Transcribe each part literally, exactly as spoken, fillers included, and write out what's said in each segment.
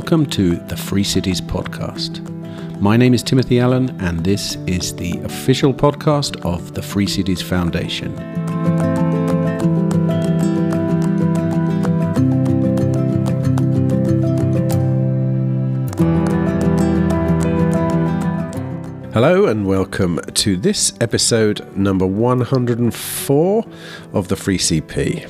Welcome to the Free Cities Podcast. My name is Timothy Allen, and this is the official podcast of the Free Cities Foundation. Hello and welcome to this episode number one hundred four of the Free C P.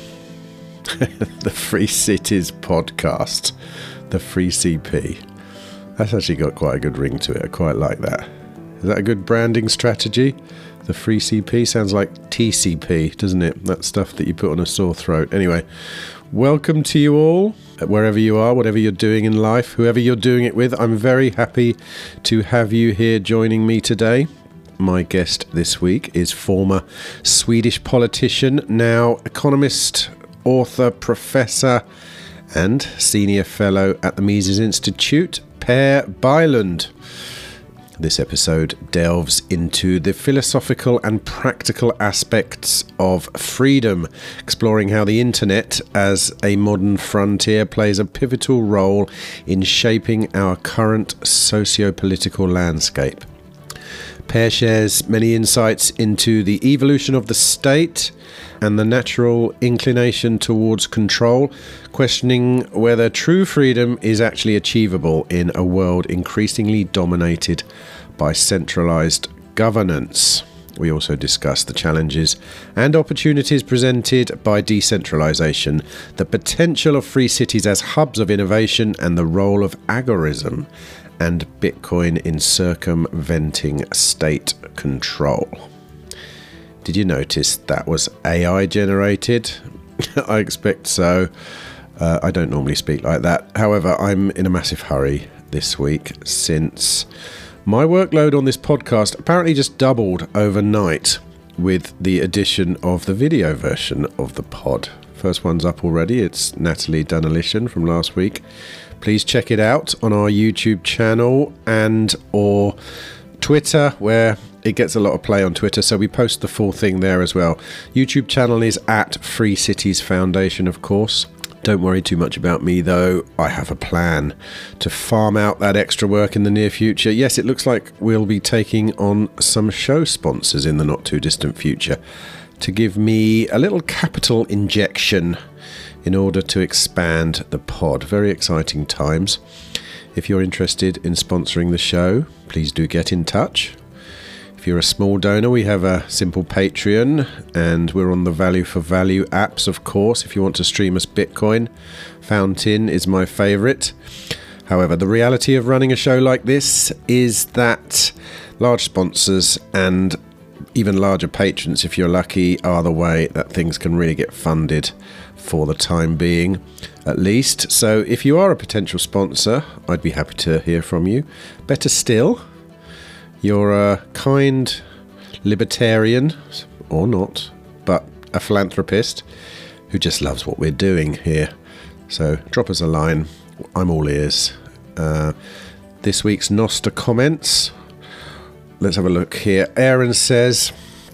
The Free Cities Podcast. The Free C P. That's actually got quite a good ring to it. I quite like that. Is that a good branding strategy? The Free C P sounds like T C P, doesn't it? That stuff that you put on a sore throat. Anyway, welcome to you all, wherever you are, whatever you're doing in life, whoever you're doing it with. I'm very happy to have you here joining me today. My guest this week is former Swedish politician, now economist, author, professor, and senior fellow at the Mises Institute, Per Bylund. This episode delves into the philosophical and practical aspects of freedom, exploring how the internet as a modern frontier plays a pivotal role in shaping our current socio-political landscape. Per shares many insights into the evolution of the state and the natural inclination towards control, questioning whether true freedom is actually achievable in a world increasingly dominated by centralized governance. We also discuss the challenges and opportunities presented by decentralization, the potential of free cities as hubs of innovation, and the role of agorism and Bitcoin in circumventing state control. Did you notice that was A I generated? I expect so. Uh, I don't normally speak like that. However, I'm in a massive hurry this week since my workload on this podcast apparently just doubled overnight with the addition of the video version of the pod. First one's up already. It's Natalie Dunalishan from last week. Please check it out on our YouTube channel and or Twitter, where it gets a lot of play on Twitter, so we post the full thing there as well. YouTube channel is at Free Cities Foundation, of course. Don't worry too much about me, though. I have a plan to farm out that extra work in the near future. Yes, it looks like we'll be taking on some show sponsors in the not too distant future to give me a little capital injection in order to expand the pod. Very exciting times. If you're interested in sponsoring the show, please do get in touch. If you're a small donor, we have a simple Patreon, and we're on the Value for Value apps, of course. If you want to stream us Bitcoin, Fountain is my favorite. However, the reality of running a show like this is that large sponsors and even larger patrons, if you're lucky, are the way that things can really get funded for the time being, at least. So if you are a potential sponsor, I'd be happy to hear from you. Better still, you're a kind libertarian, or not, but a philanthropist who just loves what we're doing here. So drop us a line. I'm all ears. Uh, this week's Noster comments. Let's have a look here. Aaron says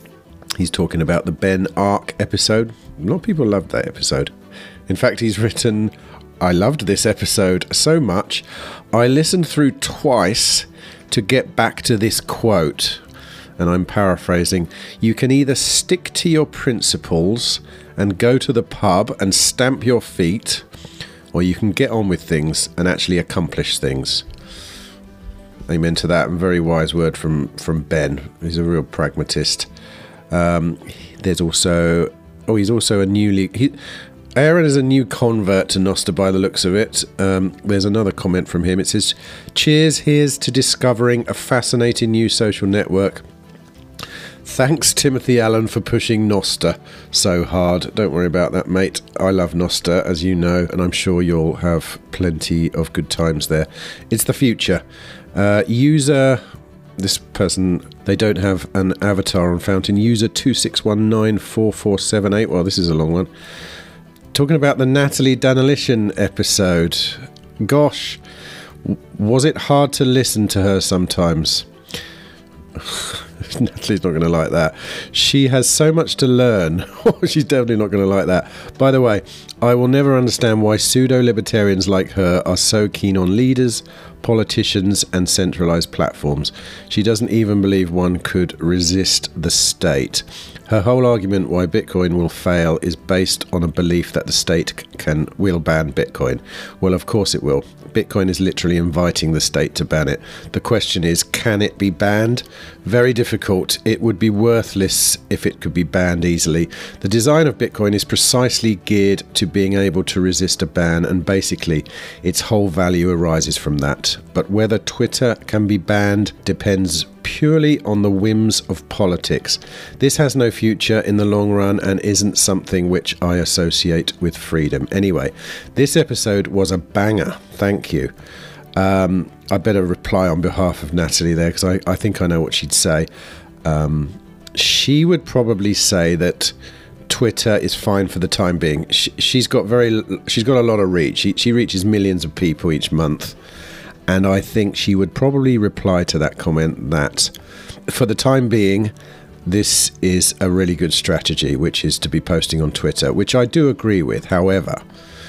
he's talking about the Ben Arc episode. A lot of people loved that episode. In fact, he's written, I loved this episode so much, I listened through twice to get back to this quote. And I'm paraphrasing. You can either stick to your principles and go to the pub and stamp your feet, or you can get on with things and actually accomplish things. Amen to that. And very wise word from, from Ben. He's a real pragmatist. Um, there's also... Oh, he's also a newly... He, Aaron is a new convert to Noster by the looks of it. Um, there's another comment from him. It says, cheers, here's to discovering a fascinating new social network. Thanks, Timothy Allen, for pushing Noster so hard. Don't worry about that, mate. I love Noster, as you know, and I'm sure you'll have plenty of good times there. It's the future. Uh, user... This person, they don't have an avatar on Fountain. User two six one nine four four seven eight. Well, this is a long one. Talking about the Natalie Dunalishan episode. Gosh, was it hard to listen to her sometimes? Natalie's not going to like that. She has so much to learn. She's definitely not going to like that. By the way, I will never understand why pseudo-libertarians like her are so keen on leaders, politicians and centralized platforms. She doesn't even believe one could resist the state. Her whole argument why Bitcoin will fail is based on a belief that the state can will ban Bitcoin. Well, of course it will. Bitcoin is literally inviting the state to ban it. The question is, can it be banned? Very difficult. It would be worthless if it could be banned easily. The design of Bitcoin is precisely geared to being able to resist a ban, and basically its whole value arises from that. But whether Twitter can be banned depends purely on the whims of politics. This has no future in the long run and isn't something which I associate with freedom. Anyway, this episode was a banger. Thank you. Um, I better reply on behalf of Natalie there, because I, I think I know what she'd say. Um, she would probably say that Twitter is fine for the time being. She, she's got very, she's got a lot of reach. She, she reaches millions of people each month. And I think she would probably reply to that comment that for the time being, this is a really good strategy, which is to be posting on Twitter, which I do agree with. However,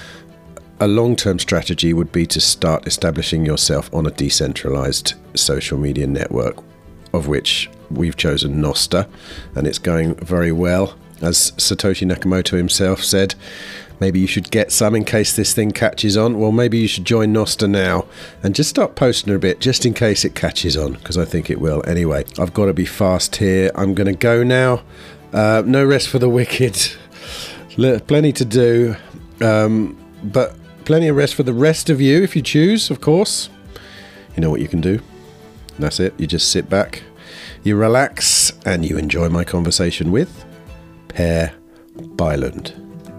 a long-term strategy would be to start establishing yourself on a decentralized social media network, of which we've chosen Nostr, and it's going very well. As Satoshi Nakamoto himself said, maybe you should get some in case this thing catches on. Well, maybe you should join Nostr now and just start posting a bit just in case it catches on, because I think it will. Anyway, I've got to be fast here. I'm going to go now. Uh, no rest for the wicked. Plenty to do, um, but plenty of rest for the rest of you if you choose, of course. You know what you can do. That's it. You just sit back, you relax, and you enjoy my conversation with Per Bylund.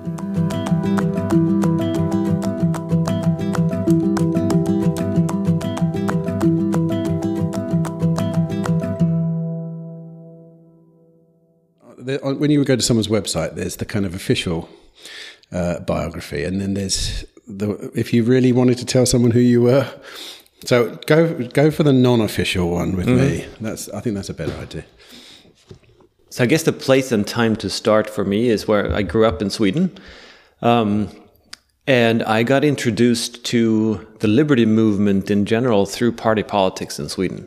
When you go to someone's website, there's the kind of official uh, biography, and then there's the, if you really wanted to tell someone who you were. So go go for the non-official one with mm-hmm. me. That's I think that's a better idea. So I guess the place and time to start for me is where I grew up in Sweden, um, and I got introduced to the liberty movement in general through party politics in Sweden,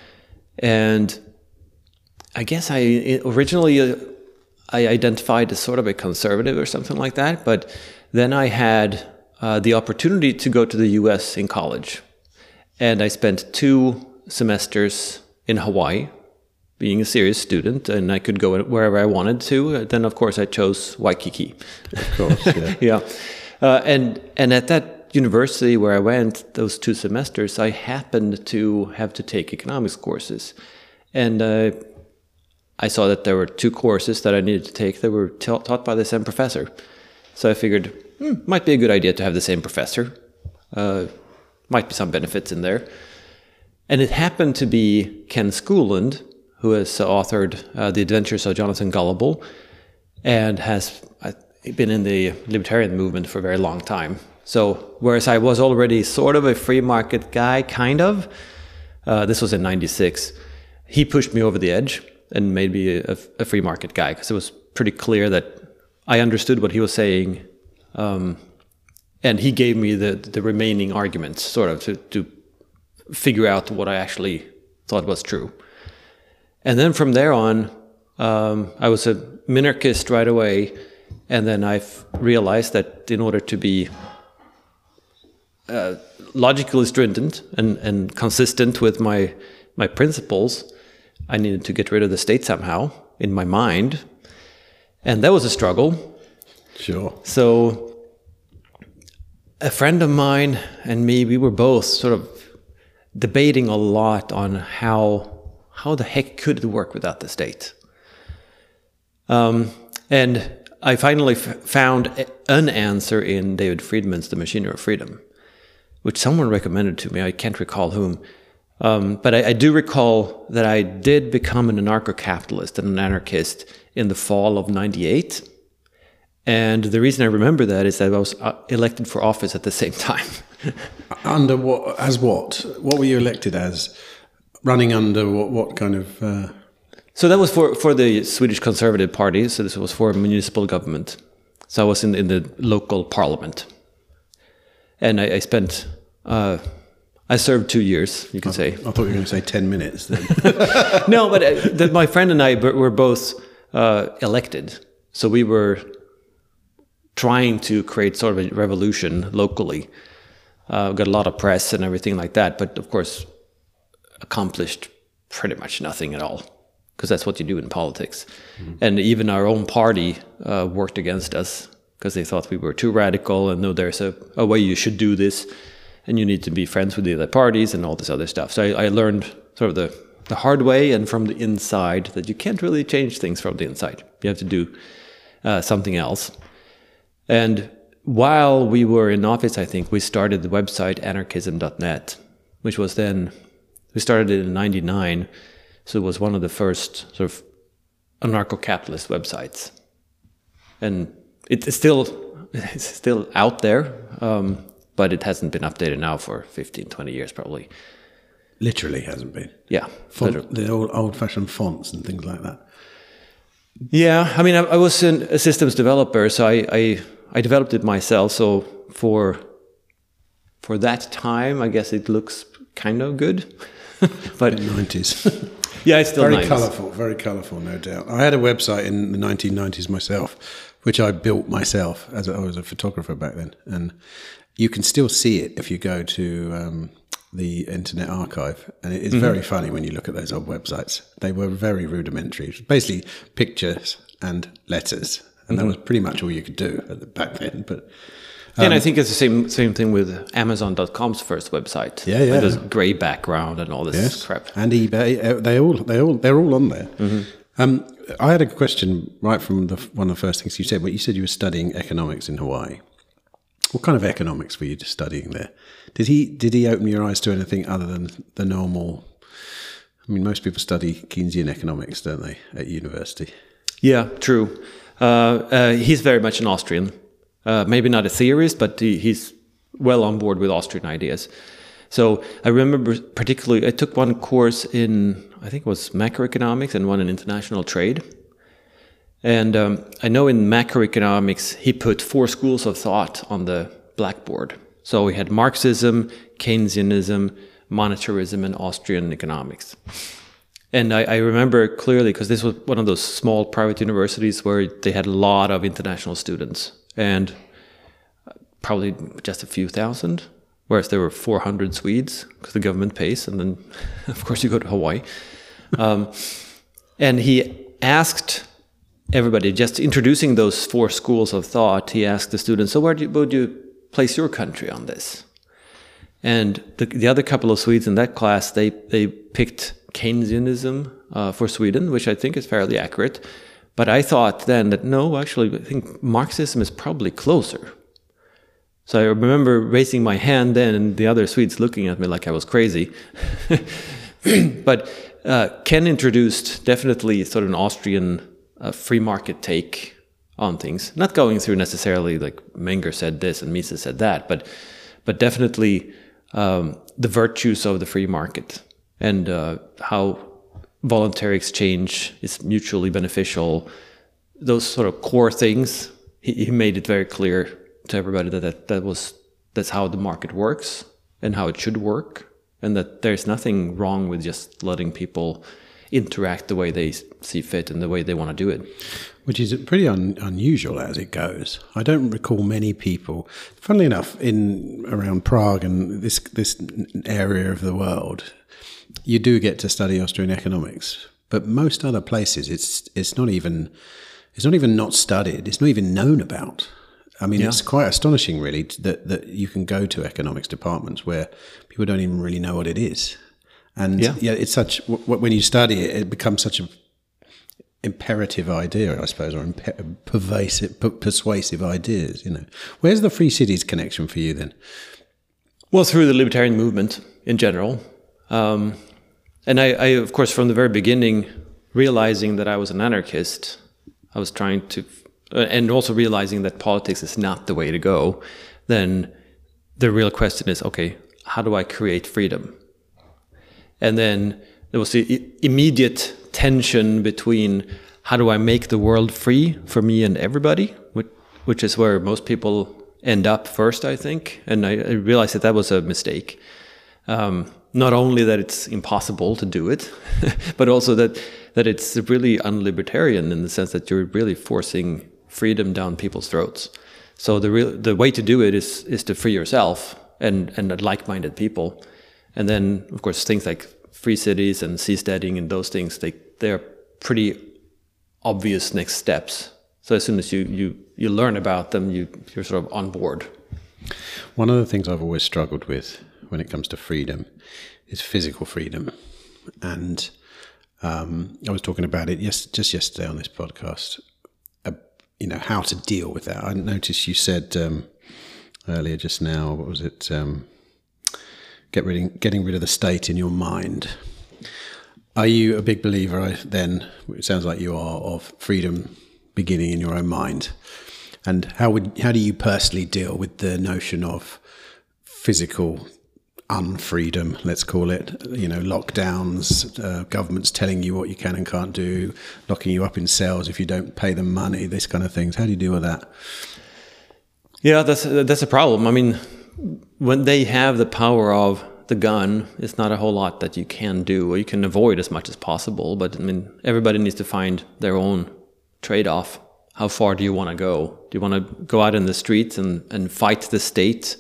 and I guess I originally uh, I identified as sort of a conservative or something like that, but then I had uh, the opportunity to go to the U S in college, and I spent two semesters in Hawaii, being a serious student, and I could go wherever I wanted to. Then, of course, I chose Waikiki. Of course, yeah. yeah, uh, and and at that university where I went, those two semesters, I happened to have to take economics courses, and uh, I saw that there were two courses that I needed to take that were ta- taught by the same professor. So I figured, hmm, might be a good idea to have the same professor. Uh, might be some benefits in there. And it happened to be Ken Schooland, who has authored uh, The Adventures of Jonathan Gullible, and has uh, been in the libertarian movement for a very long time. So whereas I was already sort of a free market guy, kind of, uh, this was in ninety-six, he pushed me over the edge and made me a, a free market guy, because it was pretty clear that I understood what he was saying, um, and he gave me the the remaining arguments, sort of, to, to figure out what I actually thought was true. And then from there on, um, I was a minarchist right away, and then I realized that in order to be uh, logically stringent and, and consistent with my my principles, I needed to get rid of the state somehow in my mind. And that was a struggle. Sure. So a friend of mine and me, we were both sort of debating a lot on how how the heck could it work without the state. Um, and I finally f- found an answer in David Friedman's The Machinery of Freedom, which someone recommended to me. I can't recall whom. Um, but I, I do recall that I did become an anarcho-capitalist and an anarchist in the fall of ninety-eight. And the reason I remember that is that I was uh, elected for office at the same time. Under what? As what? What were you elected as? Running under what? What kind of? Uh... So that was for, for the Swedish Conservative Party. So this was for municipal government. So I was in, in the local parliament. And I, I spent, uh, I served two years, you could I, say. I thought you were going to say ten minutes then. No, but uh, the, my friend and I were both uh, elected. So we were trying to create sort of a revolution locally. Uh, got a lot of press and everything like that. But of course, accomplished pretty much nothing at all. Because that's what you do in politics. Mm-hmm. And even our own party uh, worked against us because they thought we were too radical and no, there's a, a way you should do this and you need to be friends with the other parties and all this other stuff. So I, I learned sort of the, the hard way and from the inside that you can't really change things from the inside. You have to do uh, something else. And while we were in office, I think, we started the website anarchism dot net, which was then, we started it in ninety-nine. So it was one of the first sort of anarcho-capitalist websites. And it's still it's still out there, um, but it hasn't been updated now for fifteen, twenty years probably. Literally hasn't been. Yeah. Font, the old old-fashioned fonts and things like that. Yeah, I mean, I, I was an, a systems developer, so I, I I developed it myself. So for for that time, I guess it looks kind of good. But nineties. Yeah, it's still very nice. colourful, very colourful, no doubt. I had a website in the nineteen nineties myself, which I built myself as a, I was a photographer back then, and you can still see it if you go to um, the Internet Archive, and it is mm-hmm. very funny when you look at those old websites. They were very rudimentary, basically pictures and letters, and mm-hmm. that was pretty much all you could do at the, back then. But Um, and I Um, think it's the same same thing with Amazon dot com's first website. Yeah, yeah. With this grey background and all this yes. crap. And eBay, uh, they all, they all, they're all on there. Mm-hmm. Um, I had a question right from the, one of the first things you said. What you said you were studying economics in Hawaii. What kind of economics were you studying there? Did he did he open your eyes to anything other than the normal? I mean, most people study Keynesian economics, don't they, at university? Yeah, true. Uh, uh, he's very much an Austrian. Uh, maybe not a theorist, but he, he's well on board with Austrian ideas. So I remember particularly, I took one course in, I think it was macroeconomics and one in international trade. And um, I know in macroeconomics, he put four schools of thought on the blackboard. So we had Marxism, Keynesianism, monetarism, and Austrian economics. And I, I remember clearly, because this was one of those small private universities where they had a lot of international students. And probably just a few thousand, whereas there were four hundred Swedes, because the government pays, and then, of course, you go to Hawaii. Um, and he asked everybody, just introducing those four schools of thought, he asked the students, so where do you, would you place your country on this? And the, the other couple of Swedes in that class, they, they picked Keynesianism uh, for Sweden, which I think is fairly accurate. But I thought then that, no, actually, I think Marxism is probably closer. So I remember raising my hand then, and the other Swedes looking at me like I was crazy. But uh, Ken introduced definitely sort of an Austrian uh, free market take on things. Not going through necessarily like Menger said this and Mises said that, but but definitely um, the virtues of the free market and uh, how voluntary exchange is mutually beneficial. Those sort of core things, he, he made it very clear to everybody that, that that was that's how the market works and how it should work, and that there's nothing wrong with just letting people interact the way they see fit and the way they want to do it. Which is pretty un, unusual as it goes. I don't recall many people, funnily enough, in around Prague and this this area of the world, you do get to study Austrian economics, but most other places, it's it's not even it's not even not studied. It's not even known about. I mean, yeah. It's quite astonishing, really, that that you can go to economics departments where people don't even really know what it is, and yeah, yeah it's such when you study it, it becomes such a imperative idea, I suppose, or imp- pervasive, persuasive ideas. You know, where's the Free Cities connection for you then? Well, through the libertarian movement in general. Um, and I, I, of course, from the very beginning, realizing that I was an anarchist, I was trying to, uh, and also realizing that politics is not the way to go, then the real question is, okay, how do I create freedom? And then there was the I- immediate tension between how do I make the world free for me and everybody, which, which is where most people end up first, I think. And I, I realized that that was a mistake. Um, not only that it's impossible to do it, but also that, that it's really unlibertarian in the sense that you're really forcing freedom down people's throats. So the real, the way to do it is is to free yourself and, and like-minded people. And then, of course, things like free cities and seasteading and those things, they, they're pretty obvious next steps. So as soon as you, you, you learn about them, you, you're sort of on board. One of the things I've always struggled with when it comes to freedom is physical freedom. And um, I was talking about it yes, just yesterday on this podcast, uh, you know, how to deal with that. I noticed you said um, earlier just now, what was it? Um, get rid, getting rid of the state in your mind. Are you a big believer I, then, it sounds like you are, of freedom beginning in your own mind? And how would how do you personally deal with the notion of physical unfreedom, let's call it, you know, lockdowns, uh, governments telling you what you can and can't do, locking you up in cells if you don't pay them money, this kind of things. How do you deal with that? Yeah, that's that's a problem. I mean, when they have the power of the gun, it's not a whole lot that you can do, or you can avoid as much as possible. But I mean, everybody needs to find their own trade-off. How far do you want to go? Do you want to go out in the streets and, and fight the state?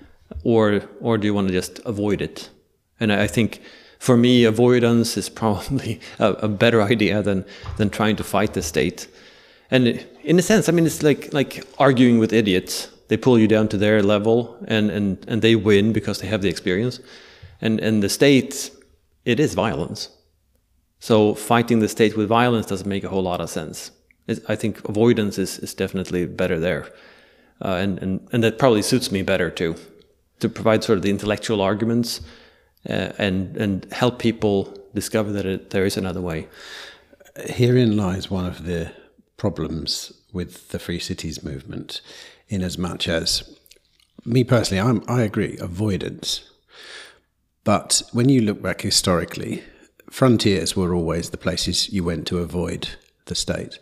Or or do you want to just avoid it? And I think for me, avoidance is probably a, a better idea than than trying to fight the state. And in a sense, I mean, it's like like arguing with idiots. They pull you down to their level, and, and, and they win because they have the experience. And and the state, it is violence. So fighting the state with violence doesn't make a whole lot of sense. It, I think avoidance is, is definitely better there. Uh, and, and, and that probably suits me better too, to provide sort of the intellectual arguments uh, and, and help people discover that it, there is another way. Herein lies one of the problems with the Free Cities movement, in as much as, me personally, I'm, I agree, avoidance. But when you look back historically, frontiers were always the places you went to avoid the state.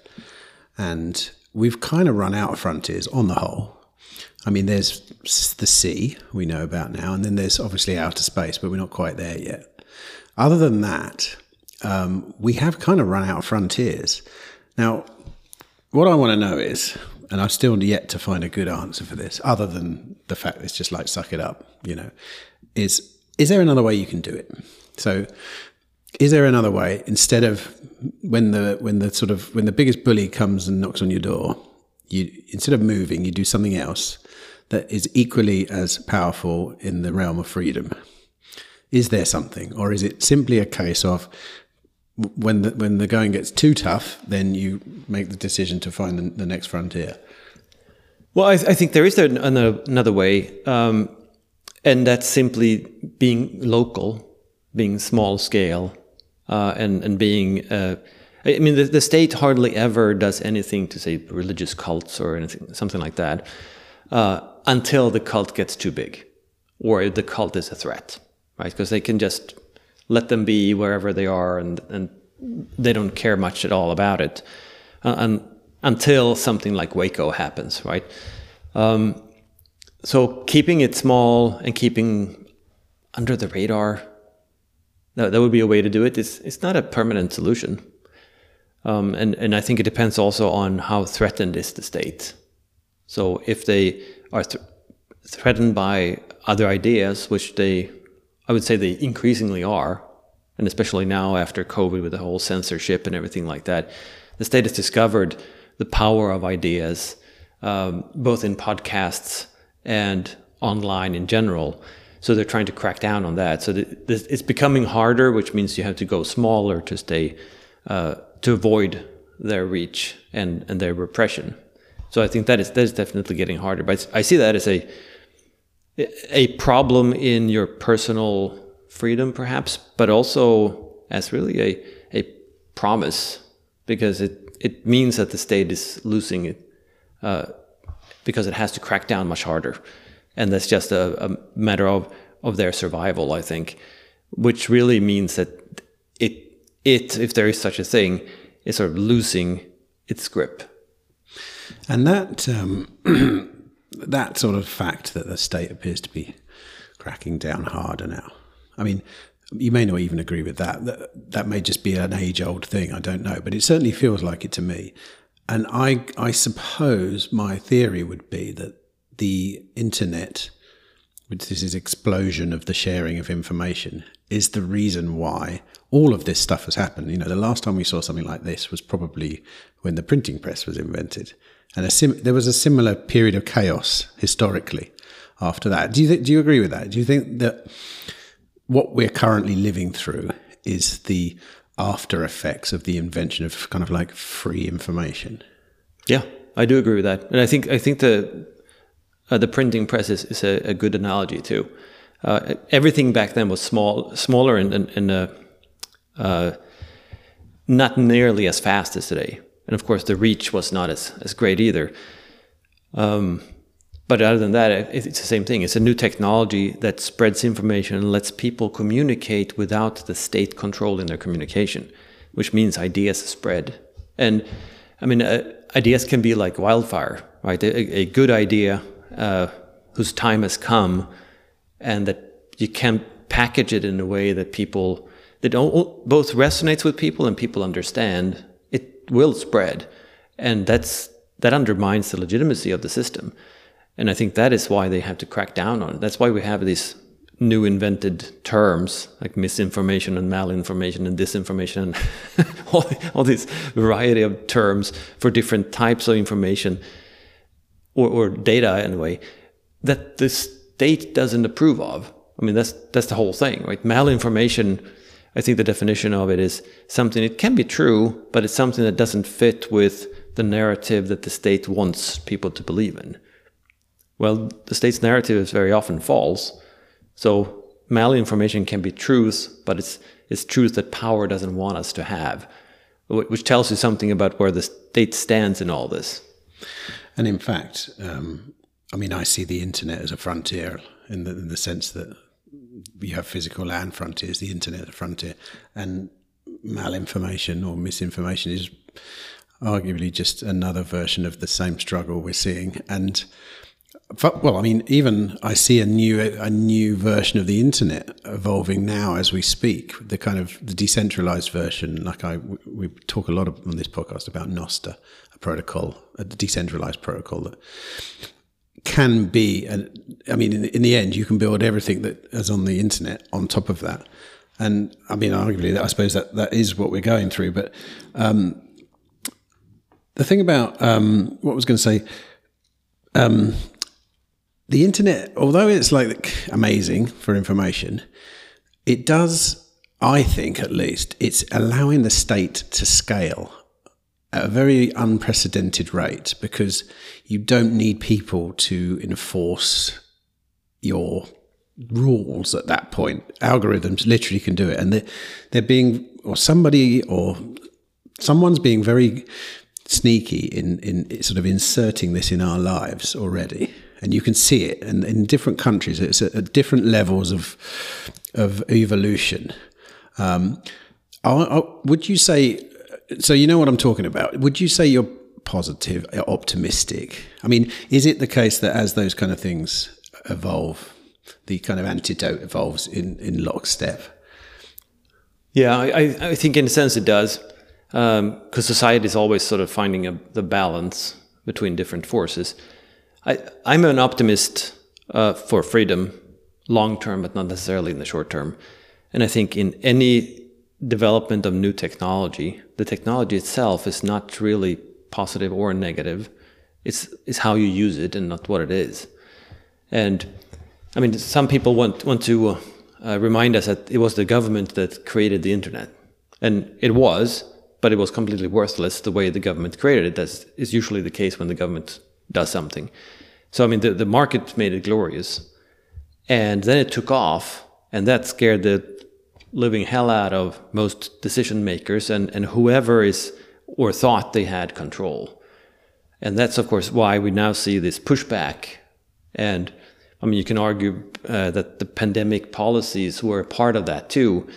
And we've kind of run out of frontiers on the whole. I mean, there's the sea we know about now, and then there's obviously outer space, but we're not quite there yet. Other than that, um, we have kind of run out of frontiers. Now, what I want to know is, and I've still yet to find a good answer for this, other than the fact that it's just like, suck it up, you know, is, is there another way you can do it? So is there another way, instead of when the, when the sort of, when the biggest bully comes and knocks on your door, you, instead of moving, you do something else that is equally as powerful in the realm of freedom? Is there something, or is it simply a case of when the, when the going gets too tough, then you make the decision to find the, the next frontier? Well, I, I think there is another, another way, um, and that's simply being local, being small scale, uh, and, and being... Uh, I mean, the, the state hardly ever does anything to, say, religious cults or anything, something like that, uh, until the cult gets too big, or the cult is a threat, right? Because they can just let them be wherever they are, and, and they don't care much at all about it, uh, and, until something like Waco happens, right? Um, so keeping it small and keeping under the radar, that, that would be a way to do it. It's, it's not a permanent solution. Um, and, and I think it depends also on how threatened is the state. So if they are th- threatened by other ideas, which they, I would say they increasingly are, and especially now after COVID with the whole censorship and everything like that, the state has discovered the power of ideas, um, both in podcasts and online in general. So they're trying to crack down on that. So the, this, it's becoming harder, which means you have to go smaller to stay uh, to avoid their reach and, and their repression. So I think that is that is definitely getting harder. But I see that as a a problem in your personal freedom, perhaps, but also as really a a promise, because it, it means that the state is losing it uh, because it has to crack down much harder. And that's just a, a matter of, of their survival, I think, which really means that it it, if there is such a thing, is sort of losing its grip. And that um, that sort of fact that the state appears to be cracking down harder now. I mean, you may not even agree with that. That, that may just be an age-old thing, I don't know. But it certainly feels like it to me. And I, I suppose my theory would be that the internet, which is this explosion of the sharing of information, is the reason why all of this stuff has happened. You know, the last time we saw something like this was probably when the printing press was invented. And a sim- there was a similar period of chaos historically after that. Do you th- do you agree with that? Do you think that what we're currently living through is the after effects of the invention of kind of like free information? Yeah, I do agree with that. And I think I think the uh, the printing press is, is a, a good analogy too. Uh, everything back then was small, smaller and, and, and uh, uh, not nearly as fast as today. And of course, the reach was not as, as great either. Um, but other than that, it, it's the same thing. It's a new technology that spreads information and lets people communicate without the state controlling their communication, which means ideas spread. And I mean, uh, ideas can be like wildfire, right? A, a good idea uh, whose time has come, and that you can package it in a way that people, that both resonates with people and people understand, it will spread. And that's that undermines the legitimacy of the system. And I think that is why they have to crack down on it. That's why we have these new invented terms like misinformation and malinformation and disinformation and all, all this variety of terms for different types of information or, or data anyway, that the state doesn't approve of. I mean, that's that's the whole thing, right? Malinformation, I think the definition of it is something, it can be true, but it's something that doesn't fit with the narrative that the state wants people to believe in. Well, the state's narrative is very often false. So malinformation can be truth, but it's it's truth that power doesn't want us to have, which tells you something about where the state stands in all this. And in fact, um, I mean, I see the internet as a frontier in the, in the sense that you have physical land frontiers, the internet a frontier, and malinformation or misinformation is arguably just another version of the same struggle we're seeing. And well, I mean, even I see a new a new version of the internet evolving now as we speak. The kind of the decentralized version, like I we talk a lot of, on this podcast about Nostr, a protocol, a decentralized protocol that can be. And I mean, in, in the end, you can build everything that is on the internet on top of that. And I mean, arguably, I suppose that that is what we're going through. But um, the thing about um, what I was going to say. Um, The internet, although it's like amazing for information, it does, I think at least, it's allowing the state to scale at a very unprecedented rate, because you don't need people to enforce your rules at that point. Algorithms literally can do it. And they're, they're being, or somebody, or someone's being very sneaky in, in sort of inserting this in our lives already. And you can see it, and in different countries, it's at, at different levels of of evolution. Um, are, are, would you say? So you know what I'm talking about. Would you say you're positive, optimistic? I mean, is it the case that as those kind of things evolve, the kind of antidote evolves in, in lockstep? Yeah, I, I think in a sense it does, because um, society is always sort of finding a, the balance between different forces. I, I'm an optimist uh, for freedom long term, but not necessarily in the short term. And I think in any development of new technology, the technology itself is not really positive or negative. It's, it's how you use it and not what it is. And I mean, some people want, want to uh, uh, remind us that it was the government that created the internet. And it was, but it was completely worthless the way the government created it. That is usually the case when the government does something. So, I mean, the, the market made it glorious. And then it took off, and that scared the living hell out of most decision makers and, and whoever is or thought they had control. And that's, of course, why we now see this pushback. And, I mean, you can argue uh, that the pandemic policies were a part of that, too.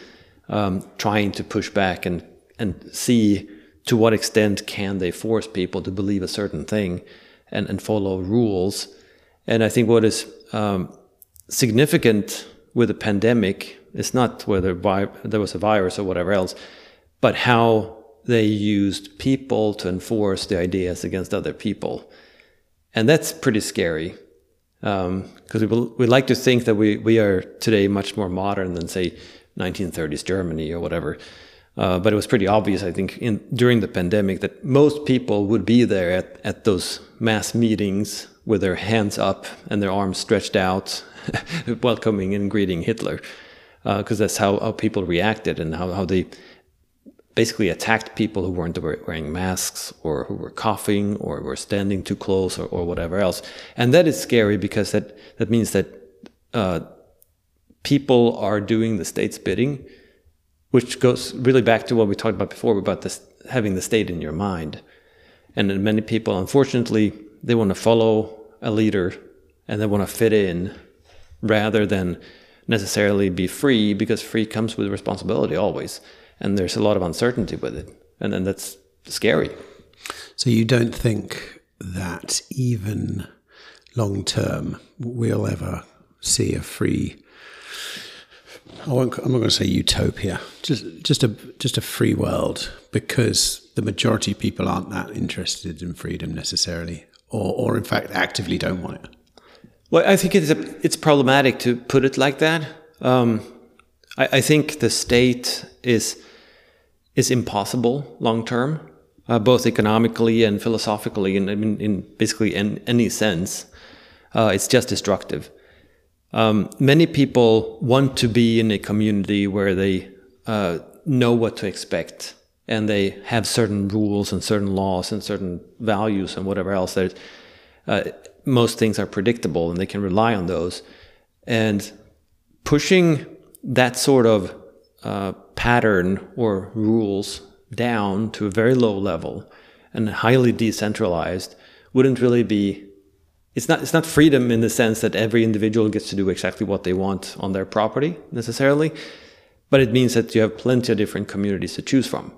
um, trying to push back and and see to what extent can they force people to believe a certain thing and, and follow rules. And I think what is um, significant with the pandemic is not whether vi- there was a virus or whatever else, but how they used people to enforce the ideas against other people. And that's pretty scary, because um, we, we like to think that we, we are today much more modern than, say, nineteen thirties Germany or whatever. Uh, but it was pretty obvious, I think, in, during the pandemic that most people would be there at, at those mass meetings with their hands up and their arms stretched out, welcoming and greeting Hitler, because uh, that's how, how people reacted and how, how they basically attacked people who weren't wearing masks or who were coughing or were standing too close or, or whatever else. And that is scary because that, that means that uh, people are doing the state's bidding, which goes really back to what we talked about before about this, having the state in your mind. And then many people, unfortunately, they want to follow a leader and they want to fit in rather than necessarily be free, because free comes with responsibility always. And there's a lot of uncertainty with it. And then that's scary. So you don't think that even long term we'll ever see a free, I won't, I'm not going to say utopia, just just a just a free world, because the majority of people aren't that interested in freedom necessarily, or or in fact actively don't want it? Well, I think it's a, it's problematic to put it like that. Um, I, I think the state is is impossible long term, uh, both economically and philosophically, and in, in basically in any sense. Uh, it's just destructive. Um, many people want to be in a community where they uh, know what to expect, and they have certain rules and certain laws and certain values and whatever else. That uh, most things are predictable, and they can rely on those. And pushing that sort of uh, pattern or rules down to a very low level and highly decentralized wouldn't really be. It's not, it's not freedom in the sense that every individual gets to do exactly what they want on their property necessarily, but it means that you have plenty of different communities to choose from.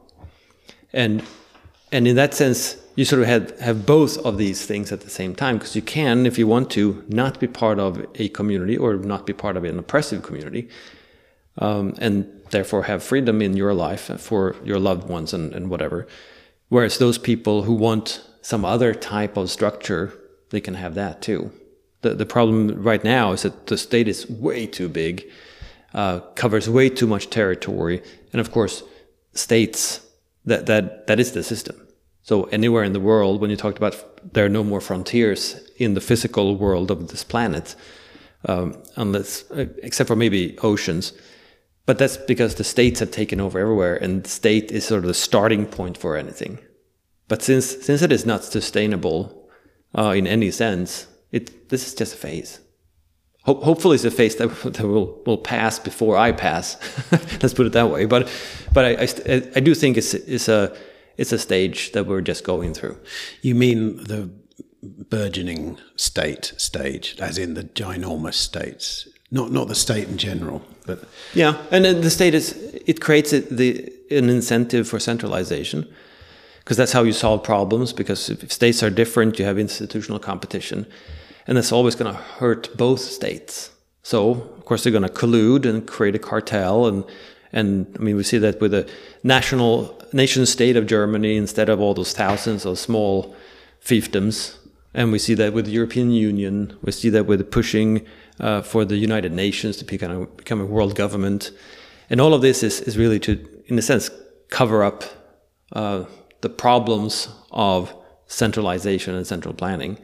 And and in that sense, you sort of have, have both of these things at the same time, because you can, if you want to, not be part of a community or not be part of an oppressive community, um, and therefore have freedom in your life for your loved ones and, and whatever. Whereas those people who want some other type of structure, they can have that too. The the problem right now is that the state is way too big, uh, covers way too much territory, and of course, states, that, that, that is the system. So anywhere in the world, when you talked about there are no more frontiers in the physical world of this planet, um, unless uh, except for maybe oceans, but that's because the states have taken over everywhere, and the state is sort of the starting point for anything. But since since it is not sustainable, Uh, in any sense, it this is just a phase. Ho- hopefully, it's a phase that, that will will pass before I pass. Let's put it that way. But but I, I, I do think it's it's a it's a stage that we're just going through. You mean the burgeoning state stage, as in the ginormous states, not not the state in general, but yeah. And then the state is it creates it, the an incentive for centralization. Because that's how you solve problems, because if states are different, you have institutional competition. And that's always going to hurt both states. So, of course, they're going to collude and create a cartel. And, and I mean, we see that with the national nation state of Germany instead of all those thousands of small fiefdoms. And we see that with the European Union. We see that with pushing uh, for the United Nations to become a, become a world government. And all of this is, is really to, in a sense, cover up uh, the problems of centralization and central planning.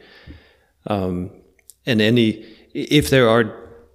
Um, and any, if there are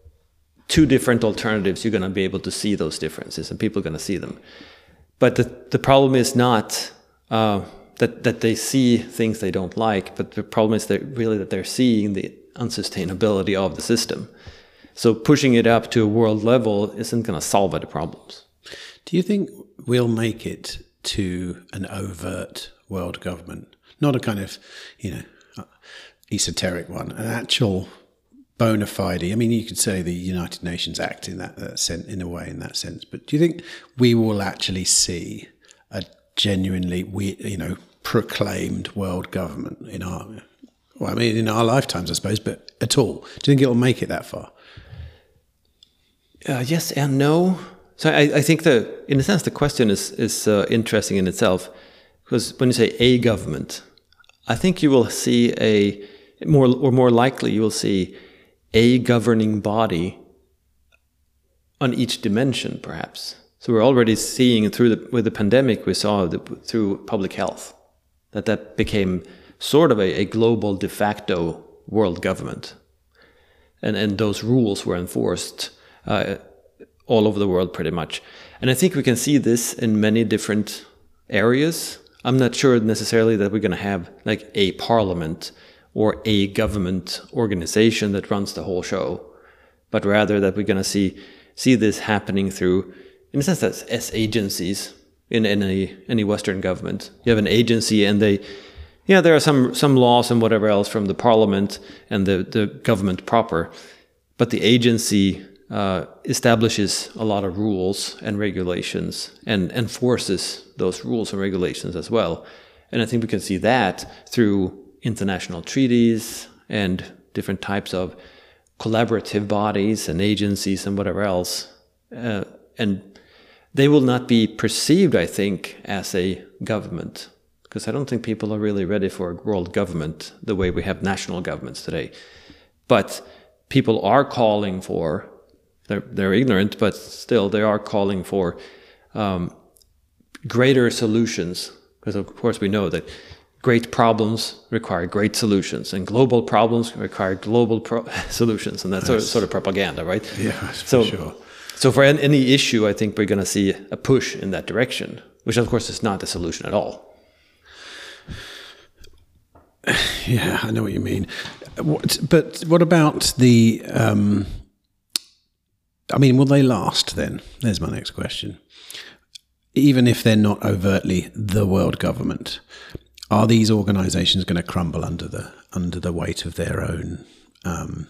two different alternatives, you're going to be able to see those differences, and people are going to see them. But the, the problem is not uh, that, that they see things they don't like, but the problem is that really that they're seeing the unsustainability of the system. So pushing it up to a world level isn't going to solve the problems. Do you think we'll make it to an overt world government? Not a kind of, you know, esoteric one, an actual bona fide. I mean, you could say the United Nations Act in that, that sense, in a way, in that sense. But do you think we will actually see a genuinely, we you know, proclaimed world government in our, well, I mean, in our lifetimes, I suppose, but at all? Do you think it will make it that far? Uh, yes and no. So I, I think the, in a sense, the question is is uh, interesting in itself, because when you say a government, I think you will see a more or more likely you will see a governing body on each dimension, perhaps. So we're already seeing through the with the pandemic, we saw the, through public health that that became sort of a, a global de facto world government, and and those rules were enforced Uh, all over the world pretty much. And I think we can see this in many different areas. I'm not sure necessarily that we're going to have like a parliament or a government organization that runs the whole show, but rather that we're going to see see this happening through, in a sense, that's as agencies in any any Western government. You have an agency and they, yeah, there are some some laws and whatever else from the parliament and the, the government proper, but the agency Uh, establishes a lot of rules and regulations and enforces those rules and regulations as well. And I think we can see that through international treaties and different types of collaborative bodies and agencies and whatever else. Uh, and they will not be perceived, I think, as a government, because I don't think people are really ready for a world government the way we have national governments today. But people are calling for They're, they're ignorant, but still they are calling for um, greater solutions. Because of course we know that great problems require great solutions, and global problems require global pro solutions, and that's sort of, sort of propaganda, right? Yeah, so, for sure. So for any issue, I think we're going to see a push in that direction, which of course is not the solution at all. Yeah, I know what you mean. What, but what about the... Um, I mean, will they last then? There's my next question. Even if they're not overtly the world government, are these organisations going to crumble under the under the weight of their own? Um,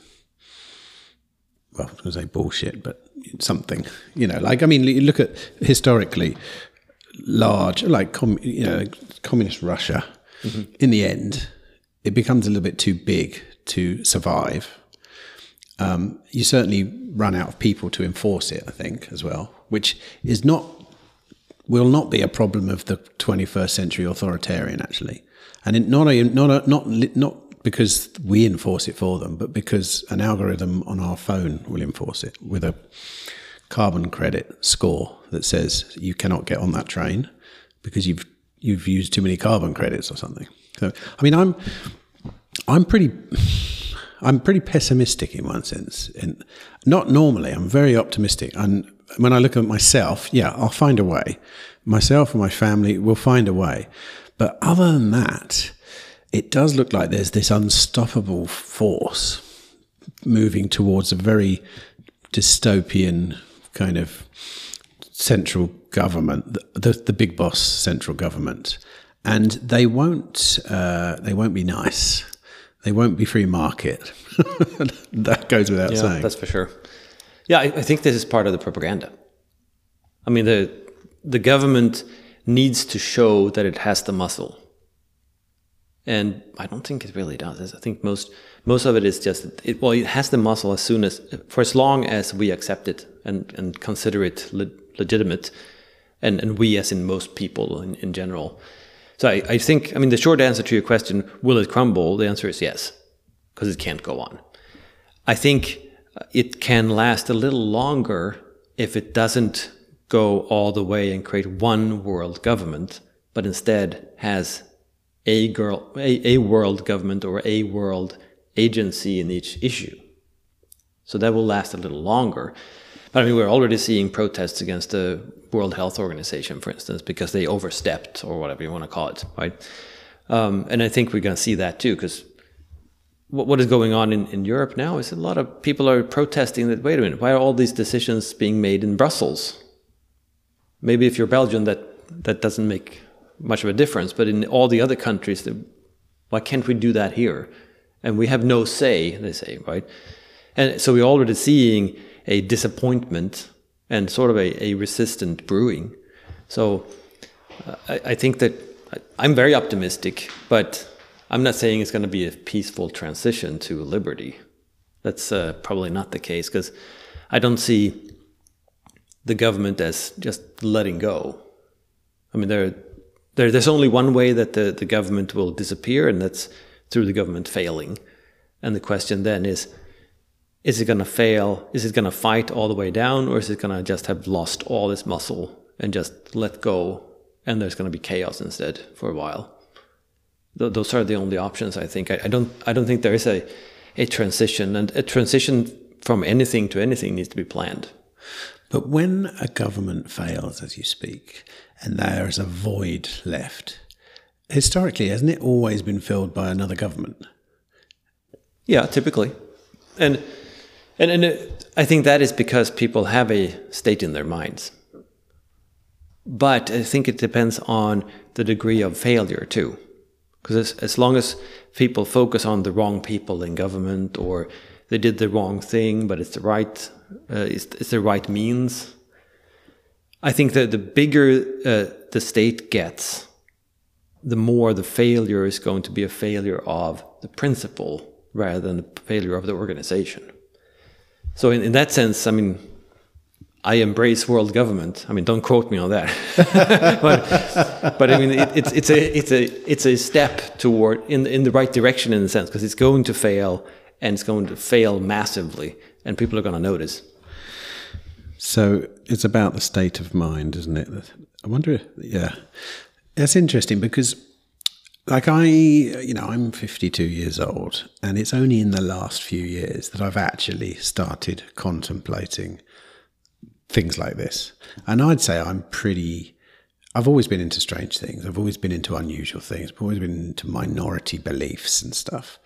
well, I was going to say bullshit, but something. You know, like I mean, you look at historically large, like com, you know, communist Russia. Mm-hmm. In the end, it becomes a little bit too big to survive. Um, you certainly run out of people to enforce it, I think, as well, which is not, will not be a problem of the twenty-first century authoritarian, actually. And it, not, a, not, a, not, not because we enforce it for them, but because an algorithm on our phone will enforce it with a carbon credit score that says you cannot get on that train because you've, you've used too many carbon credits or something. So, I mean, I'm, I'm pretty... I'm pretty pessimistic in one sense. And not normally, I'm very optimistic. And when I look at myself, yeah, I'll find a way. Myself and my family will find a way. But other than that, it does look like there's this unstoppable force moving towards a very dystopian kind of central government, the, the big boss central government. And they won't, uh, they won't be nice. They won't be free market. That goes without yeah, saying. That's for sure. Yeah, I, I think this is part of the propaganda. I mean, the the government needs to show that it has the muscle. And I don't think it really does. I think most most of it is just, it, well, it has the muscle as soon as, for as long as we accept it and, and consider it le legitimate, and, and we as in most people in, in general. So I, I think, I mean, the short answer to your question, will it crumble? The answer is yes, because it can't go on. I think it can last a little longer if it doesn't go all the way and create one world government, but instead has a, girl, a, a world government or a world agency in each issue. So that will last a little longer. But I mean, we're already seeing protests against the World Health Organization, for instance, because they overstepped, or whatever you want to call it, right? Um, and I think we're going to see that too, because what, what is going on in, in Europe now is a lot of people are protesting that, wait a minute, why are all these decisions being made in Brussels? Maybe if you're Belgian, that, that doesn't make much of a difference, but in all the other countries, why can't we do that here? And we have no say, they say, right? And so we're already seeing a disappointment and sort of a, a resistant brewing. So uh, I, I think that I'm very optimistic, but I'm not saying it's going to be a peaceful transition to liberty. That's uh, probably not the case, because I don't see the government as just letting go. I mean, there, there there's only one way that the, the government will disappear, and that's through the government failing. And the question then is, is it going to fail? Is it going to fight all the way down, or is it going to just have lost all its muscle and just let go, and there's going to be chaos instead for a while? Th- those are the only options, I think. I, I don't I don't think there is a, a transition, and a transition from anything to anything needs to be planned. But when a government fails, as you speak, and there is a void left, historically, hasn't it always been filled by another government? Yeah, typically. And and, and I think that is because people have a state in their minds. But I think it depends on the degree of failure too. Because as, as long as people focus on the wrong people in government, or they did the wrong thing, but it's the right, uh, it's, it's the right means, I think that the bigger uh, the state gets, the more the failure is going to be a failure of the principle rather than a failure of the organization. So in, in that sense, I mean, I embrace world government. I mean, don't quote me on that. but, but I mean, it, it's it's a it's a it's a step toward in in the right direction in a sense, because it's going to fail, and it's going to fail massively, and people are going to notice. So it's about the state of mind, isn't it? I wonder. If, yeah, that's interesting because, like I, you know, I'm fifty-two years old, and it's only in the last few years that I've actually started contemplating things like this. And I'd say I'm pretty, I've always been into strange things. I've always been into unusual things. I've always been into minority beliefs and stuff.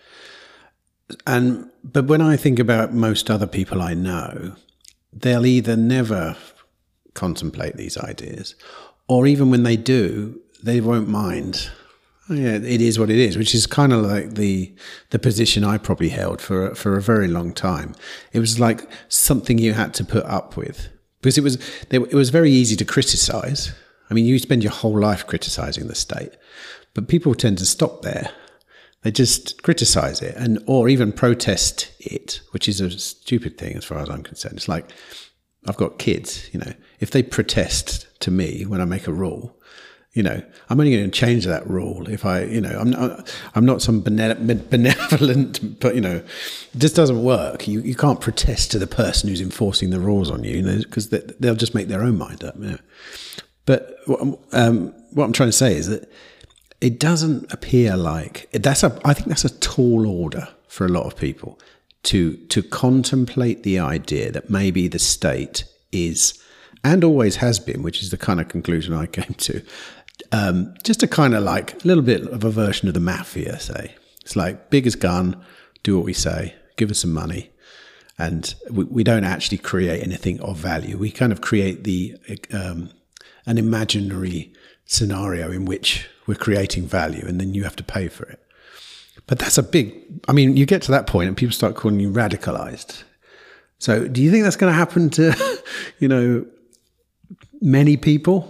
And, but when I think about most other people I know, they'll either never contemplate these ideas, or even when they do, they won't mind. Oh, yeah, it is what it is, which is kind of like the the position I probably held for for a very long time. It was like something you had to put up with. Because it was it was very easy to criticize. I mean, you spend your whole life criticizing the state, but people tend to stop there. They just criticize it, and or even protest it, which is a stupid thing as far as I'm concerned. It's like, I've got kids, you know, if they protest to me when I make a rule, you know, I'm only going to change that rule if I, you know, I'm not, I'm not some benevolent, but, you know, it just doesn't work. You you can't protest to the person who's enforcing the rules on you, you know, because they, they'll just make their own mind up. You know. But um, what I'm trying to say is that it doesn't appear like that's a. I think that's a tall order for a lot of people to to contemplate the idea that maybe the state is, and always has been, which is the kind of conclusion I came to. Um, just a kind of like a little bit of a version of the mafia, say. It's like, big as gun, do what we say, give us some money. And we, we don't actually create anything of value. We kind of create the um, an imaginary scenario in which we're creating value, and then you have to pay for it. But that's a big, I mean, you get to that point and people start calling you radicalized. So do you think that's going to happen to, you know, many people?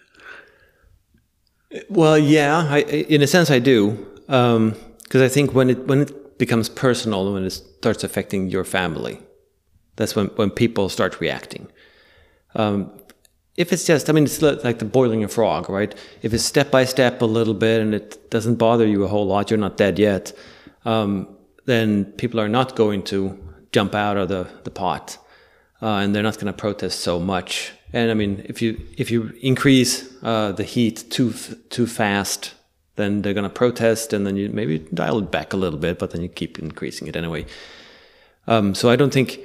Well, yeah, I, in a sense I do, because um, I think when it when it becomes personal, when it starts affecting your family, that's when, when people start reacting. Um, if it's just, I mean, it's like the boiling a frog, right? If it's step by step a little bit and it doesn't bother you a whole lot, you're not dead yet, um, then people are not going to jump out of the, the pot, uh, and they're not going to protest so much. And I mean, if you if you increase uh, the heat too too fast, then they're going to protest, and then you maybe dial it back a little bit, but then you keep increasing it anyway. Um, so I don't think,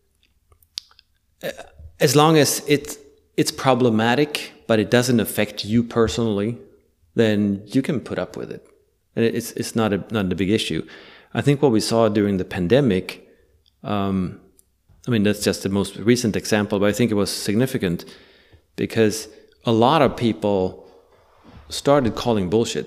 as long as it's it's problematic, but it doesn't affect you personally, then you can put up with it. And it's it's not a not a big issue. I think what we saw during the pandemic. Um, I mean, that's just the most recent example, but I think it was significant because a lot of people started calling bullshit.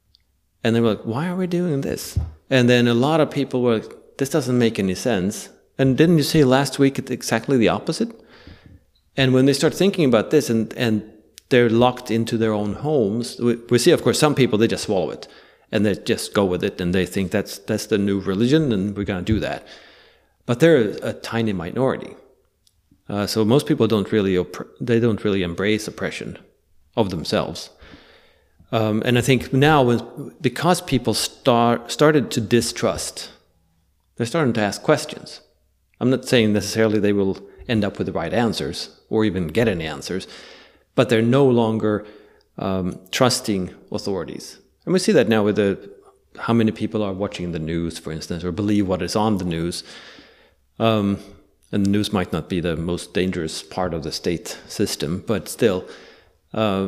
And they were like, why are we doing this? And then a lot of people were like, this doesn't make any sense. And didn't you say last week it's exactly the opposite? And when they start thinking about this and, and they're locked into their own homes, we, we see, of course, some people, they just swallow it and they just go with it and they think that's that's the new religion and we're going to do that. But they're a tiny minority. Uh, so most people don't really opp- they don't really embrace oppression of themselves. Um, and I think now, when, because people start started to distrust, they're starting to ask questions. I'm not saying necessarily they will end up with the right answers or even get any answers, but they're no longer um, trusting authorities. And we see that now with the how many people are watching the news, for instance, or believe what is on the news. Um, and the news might not be the most dangerous part of the state system, but still, uh,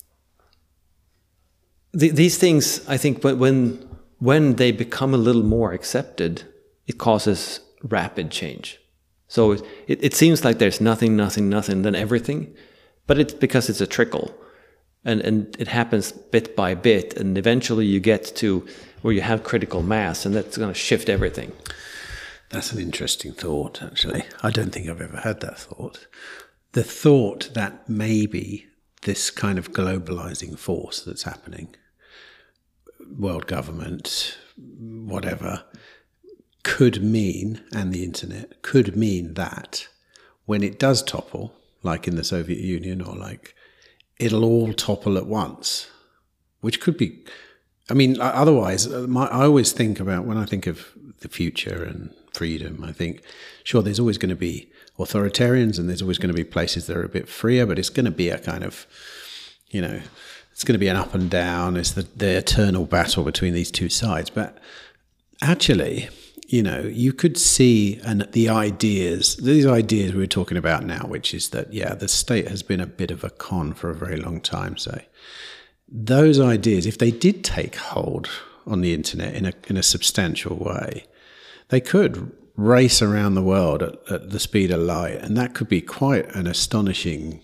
the, these things, I think, when when they become a little more accepted, it causes rapid change. So it, it, it seems like there's nothing, nothing, nothing, then everything, but it's because it's a trickle, and and it happens bit by bit, and eventually you get to where you have critical mass, and that's going to shift everything. That's an interesting thought, actually. I don't think I've ever had that thought. The thought that maybe this kind of globalizing force that's happening, world government, whatever, could mean, and the internet, could mean that when it does topple, like in the Soviet Union, or like, it'll all topple at once, which could be, I mean, otherwise, my, I always think about, when I think of the future and freedom, I think, sure, there's always going to be authoritarians and there's always going to be places that are a bit freer, but it's going to be a kind of, you know, it's going to be an up and down. It's the, the eternal battle between these two sides. But actually, you know, you could see and the ideas, these ideas we're talking about now, which is that, yeah, the state has been a bit of a con for a very long time, say. Those ideas, if they did take hold on the internet in a in a substantial way, they could race around the world at, at the speed of light, and that could be quite an astonishing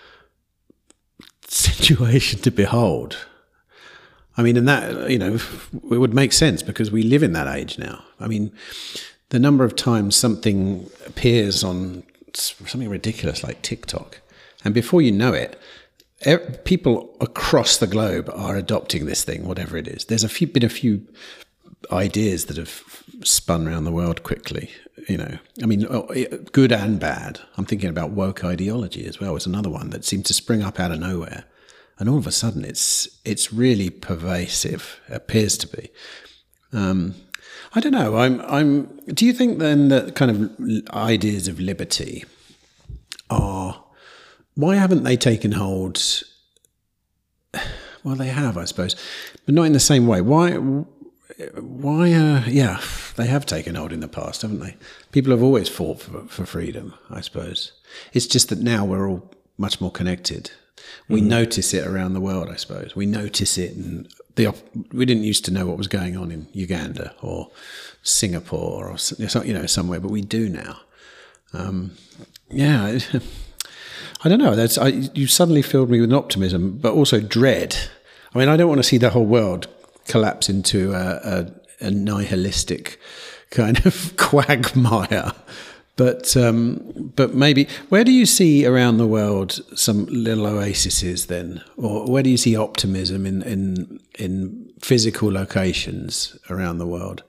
situation to behold. I mean, and that, you know, it would make sense because we live in that age now. I mean, the number of times something appears on something ridiculous like TikTok, and before you know it, people across the globe are adopting this thing, whatever it is. There's a few been a few ideas that have spun around the world quickly, you know. I mean, good and bad. I'm thinking about woke ideology as well. It's another one that seemed to spring up out of nowhere, and all of a sudden, it's it's really pervasive. It appears to be. Um, I don't know. I'm. I'm. Do you think then that kind of ideas of liberty are? Why haven't they taken hold? Well, they have, I suppose, but not in the same way. Why? Why? Uh, yeah, they have taken hold in the past, haven't they? People have always fought for, for freedom, I suppose. It's just that now we're all much more connected. We mm-hmm. notice it around the world, I suppose. We notice it, and the we didn't used to know what was going on in Uganda or Singapore or you know somewhere, but we do now. Um, yeah. I don't know. That's I, you suddenly filled me with optimism, but also dread. I mean, I don't want to see the whole world collapse into a, a, a nihilistic kind of quagmire. But um, but maybe, where do you see around the world some little oases then? Or where do you see optimism in, in, in physical locations around the world?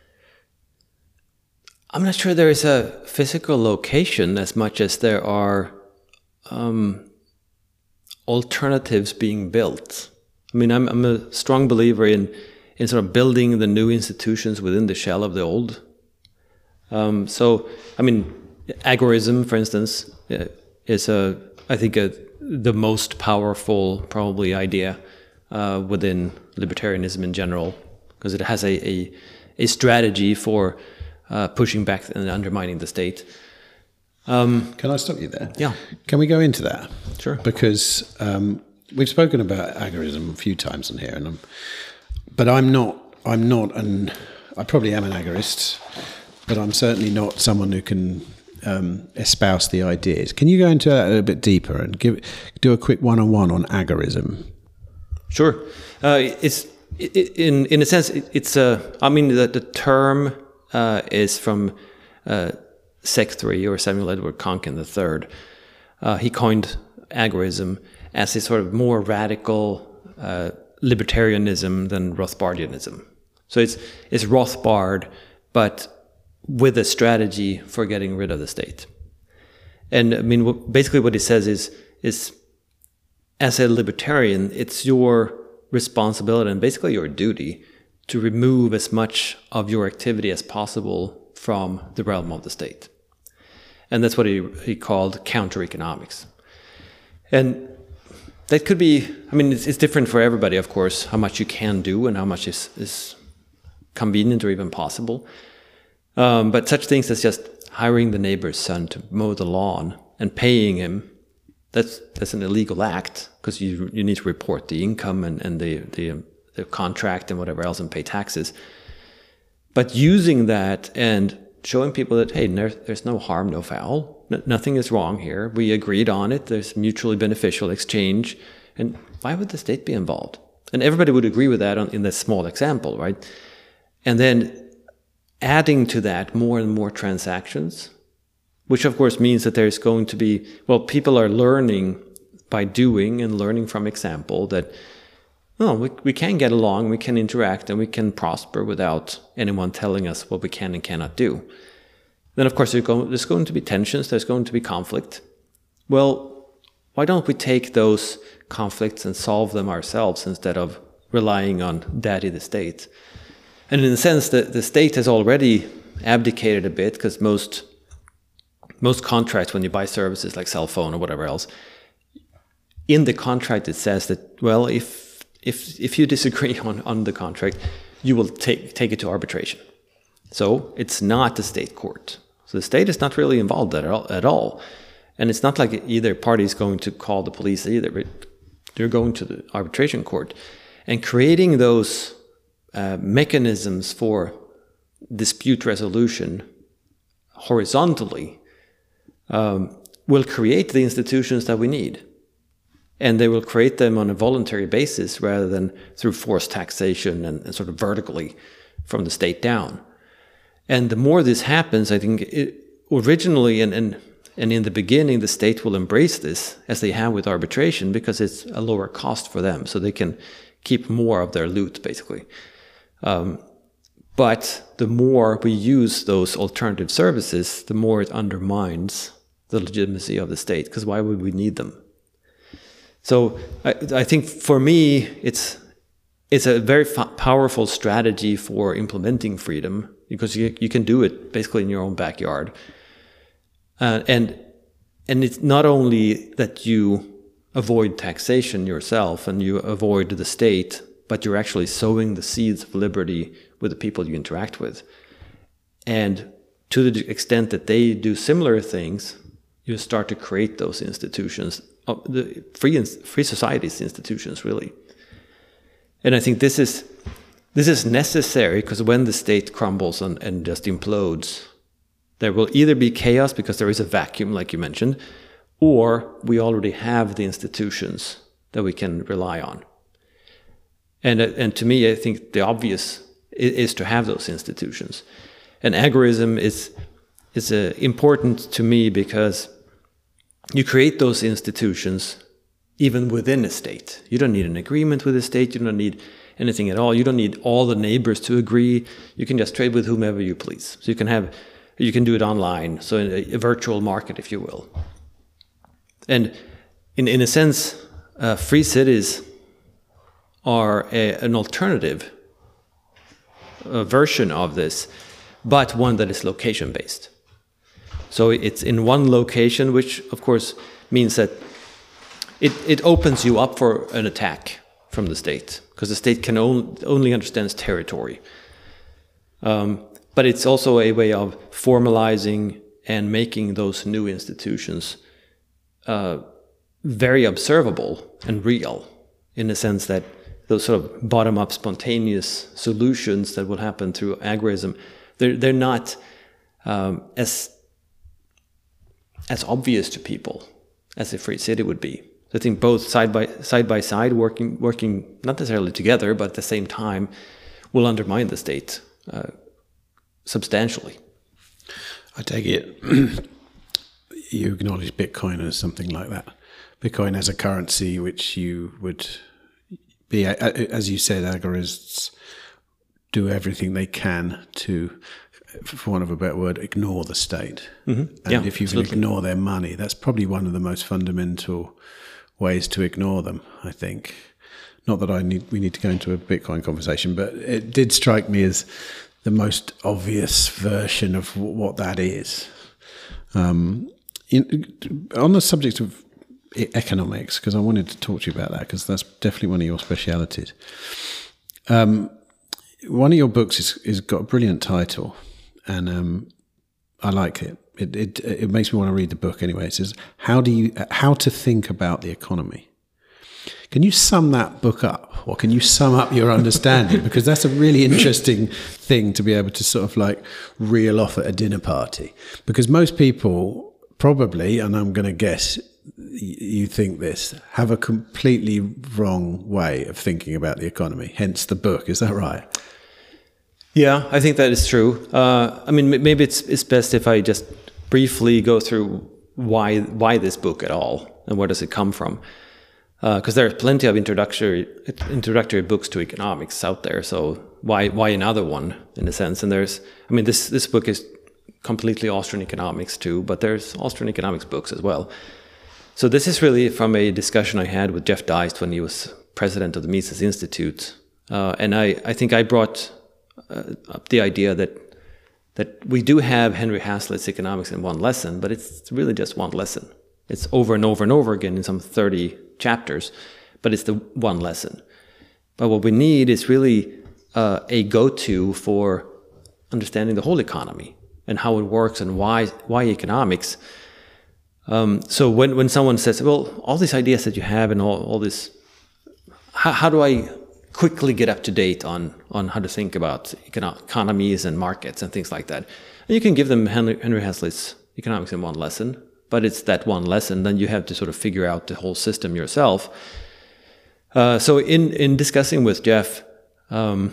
I'm not sure there is a physical location as much as there are Um, alternatives being built. I mean, I'm, I'm a strong believer in, in sort of building the new institutions within the shell of the old. Um, so, I mean, agorism, for instance, is a I think a, the most powerful probably idea uh, within libertarianism in general, because it has a a, a strategy for uh, pushing back and undermining the state. Um, Can I stop you there? Yeah. Can we go into that? Sure. Because um, we've spoken about agorism a few times on here, and I'm, but I'm not. I'm not an. I probably am an agorist, but I'm certainly not someone who can um, espouse the ideas. Can you go into that a little bit deeper and give do a quick one-on-one on agorism? Sure. Uh, it's it, in in a sense it, it's a. I mean the the term uh, is from. Uh, Sec three, or Samuel Edward Konkin the third, uh, he coined agorism as a sort of more radical uh, libertarianism than Rothbardianism. So it's it's Rothbard, but with a strategy for getting rid of the state. And I mean, basically what he says is, is as a libertarian, it's your responsibility and basically your duty to remove as much of your activity as possible from the realm of the state. And that's what he, he called counter-economics. And that could be, I mean, it's, it's different for everybody, of course, how much you can do and how much is, is convenient or even possible. Um, but such things as just hiring the neighbor's son to mow the lawn and paying him, that's that's an illegal act, because you you need to report the income and, and the, the the contract and whatever else and pay taxes. But using that and showing people that, hey, there, there's no harm, no foul, N- nothing is wrong here, we agreed on it, there's mutually beneficial exchange, and why would the state be involved? And everybody would agree with that on, in this small example, right? And then adding to that more and more transactions, which of course means that there's going to be, well, people are learning by doing and learning from example that, oh, we, we can get along, we can interact, and we can prosper without anyone telling us what we can and cannot do. Then of course there's going, there's going to be tensions, there's going to be conflict. Well, why don't we take those conflicts and solve them ourselves instead of relying on daddy the state? And in a sense, the, the state has already abdicated a bit, because most most contracts, when you buy services like cell phone or whatever else, in the contract it says that, well, if if if you disagree on, on the contract, you will take take it to arbitration. So it's not the state court. So the state is not really involved at all, at all. And it's not like either party is going to call the police either. They're going to the arbitration court. And creating those uh, mechanisms for dispute resolution horizontally um, will create the institutions that we need. And they will create them on a voluntary basis rather than through forced taxation and, and sort of vertically from the state down. And the more this happens, I think it, originally and, and and in the beginning, the state will embrace this, as they have with arbitration, because it's a lower cost for them, so they can keep more of their loot, basically. Um, but the more we use those alternative services, the more it undermines the legitimacy of the state, because why would we need them? So I, I think for me, it's it's a very f- powerful strategy for implementing freedom, because you, you can do it basically in your own backyard. Uh, and and it's not only that you avoid taxation yourself and you avoid the state, but you're actually sowing the seeds of liberty with the people you interact with. And to the extent that they do similar things, you start to create those institutions, uh, the free free societies institutions, really. And I think this is this is necessary, because when the state crumbles and, and just implodes, there will either be chaos because there is a vacuum, like you mentioned, or we already have the institutions that we can rely on. And and to me, I think the obvious is, is to have those institutions. And agorism is is uh, important to me because you create those institutions even within a state. You don't need an agreement with the state. You don't need anything at all. You don't need all the neighbors to agree. You can just trade with whomever you please. So you can have, you can do it online. So in a, a virtual market, if you will. And in in a sense, uh, free cities are a, an alternative a version of this, but one that is location-based. So it's in one location, which of course means that it, it opens you up for an attack from the state, because the state can on, only understands territory. Um, but it's also a way of formalizing and making those new institutions uh, very observable and real, in the sense that those sort of bottom-up spontaneous solutions that will happen through agorism, they're, they're not um, as as obvious to people as a free city would be. So I think both side by side by side, working working not necessarily together, but at the same time, will undermine the state uh, substantially. I take it you acknowledge Bitcoin as something like that. Bitcoin as a currency which you would be, as you said, agorists do everything they can to, for want of a better word, ignore the state. Mm-hmm. And yeah, if you absolutely. can ignore their money, that's probably one of the most fundamental ways to ignore them, I think. Not that I need we need to go into a Bitcoin conversation, but it did strike me as the most obvious version of w- what that is. Um, in, on the subject of economics, because I wanted to talk to you about that, because that's definitely one of your specialities. Um, one of your books is, is got a brilliant title, and um, I like it. It, it. it makes me want to read the book anyway. It says, how do you, how to think about the economy. Can you sum that book up, or can you sum up your understanding? Because that's a really interesting thing to be able to sort of like reel off at a dinner party. Because most people probably, and I'm going to guess you think this, have a completely wrong way of thinking about the economy, hence the book. Is that right? Yeah, I think that is true. Uh, I mean, maybe it's it's best if I just briefly go through why why this book at all, and where does it come from? Because uh, there are plenty of introductory introductory books to economics out there. So why why another one in a sense? And there's, I mean, this this book is completely Austrian economics too, but there's Austrian economics books as well. So this is really from a discussion I had with Jeff Deist when he was president of the Mises Institute, uh, and I I think I brought uh, up the idea that that we do have Henry Hazlitt's economics in one lesson, but it's really just one lesson. It's over and over and over again in some thirty chapters, but it's the one lesson. But what we need is really uh, a go-to for understanding the whole economy and how it works and why why economics. Um, so when, when someone says, well, all these ideas that you have and all, all this, how, how do I quickly get up to date on, on how to think about econo- economies and markets and things like that? And you can give them Henry, Henry Hazlitt's economics in one lesson, but it's that one lesson, then you have to sort of figure out the whole system yourself. Uh, so in, in discussing with Jeff, um,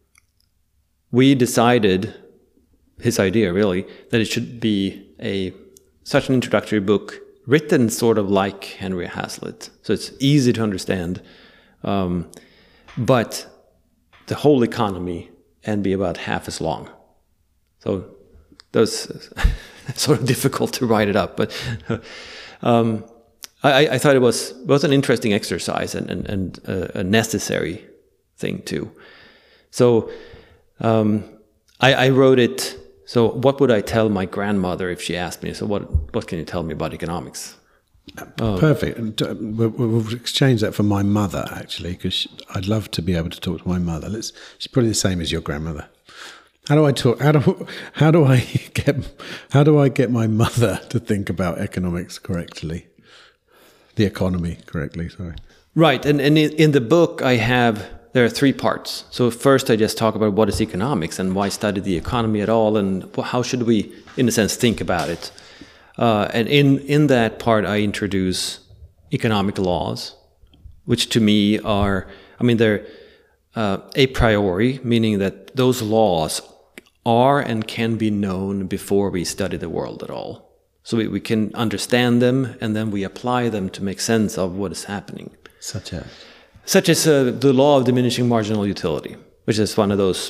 we decided, his idea really, that it should be a such an introductory book written sort of like Henry Hazlitt. So it's easy to understand, um, but the whole economy and be about half as long. So those sort of difficult to write it up, but um, I, I thought it was both an interesting exercise and, and, and a, a necessary thing too. So um, I, I wrote it. So what would I tell my grandmother if she asked me, so what what can you tell me about economics? Uh, Perfect. Um, we'll, we'll exchange that for my mother, actually, because I'd love to be able to talk to my mother. Let's, she's probably the same as your grandmother. How do I talk? How do how do I get how do I get my mother to think about economics correctly, the economy correctly? Sorry. Right, and and in the book I have. There are three parts. So first I just talk about what is economics and why study the economy at all, and how should we, in a sense, think about it. Uh, and in, in that part I introduce economic laws, which to me are, I mean, they're uh, a priori, meaning that those laws are and can be known before we study the world at all. So we, we can understand them, and then we apply them to make sense of what is happening. Such as? Such as uh, the law of diminishing marginal utility, which is one of those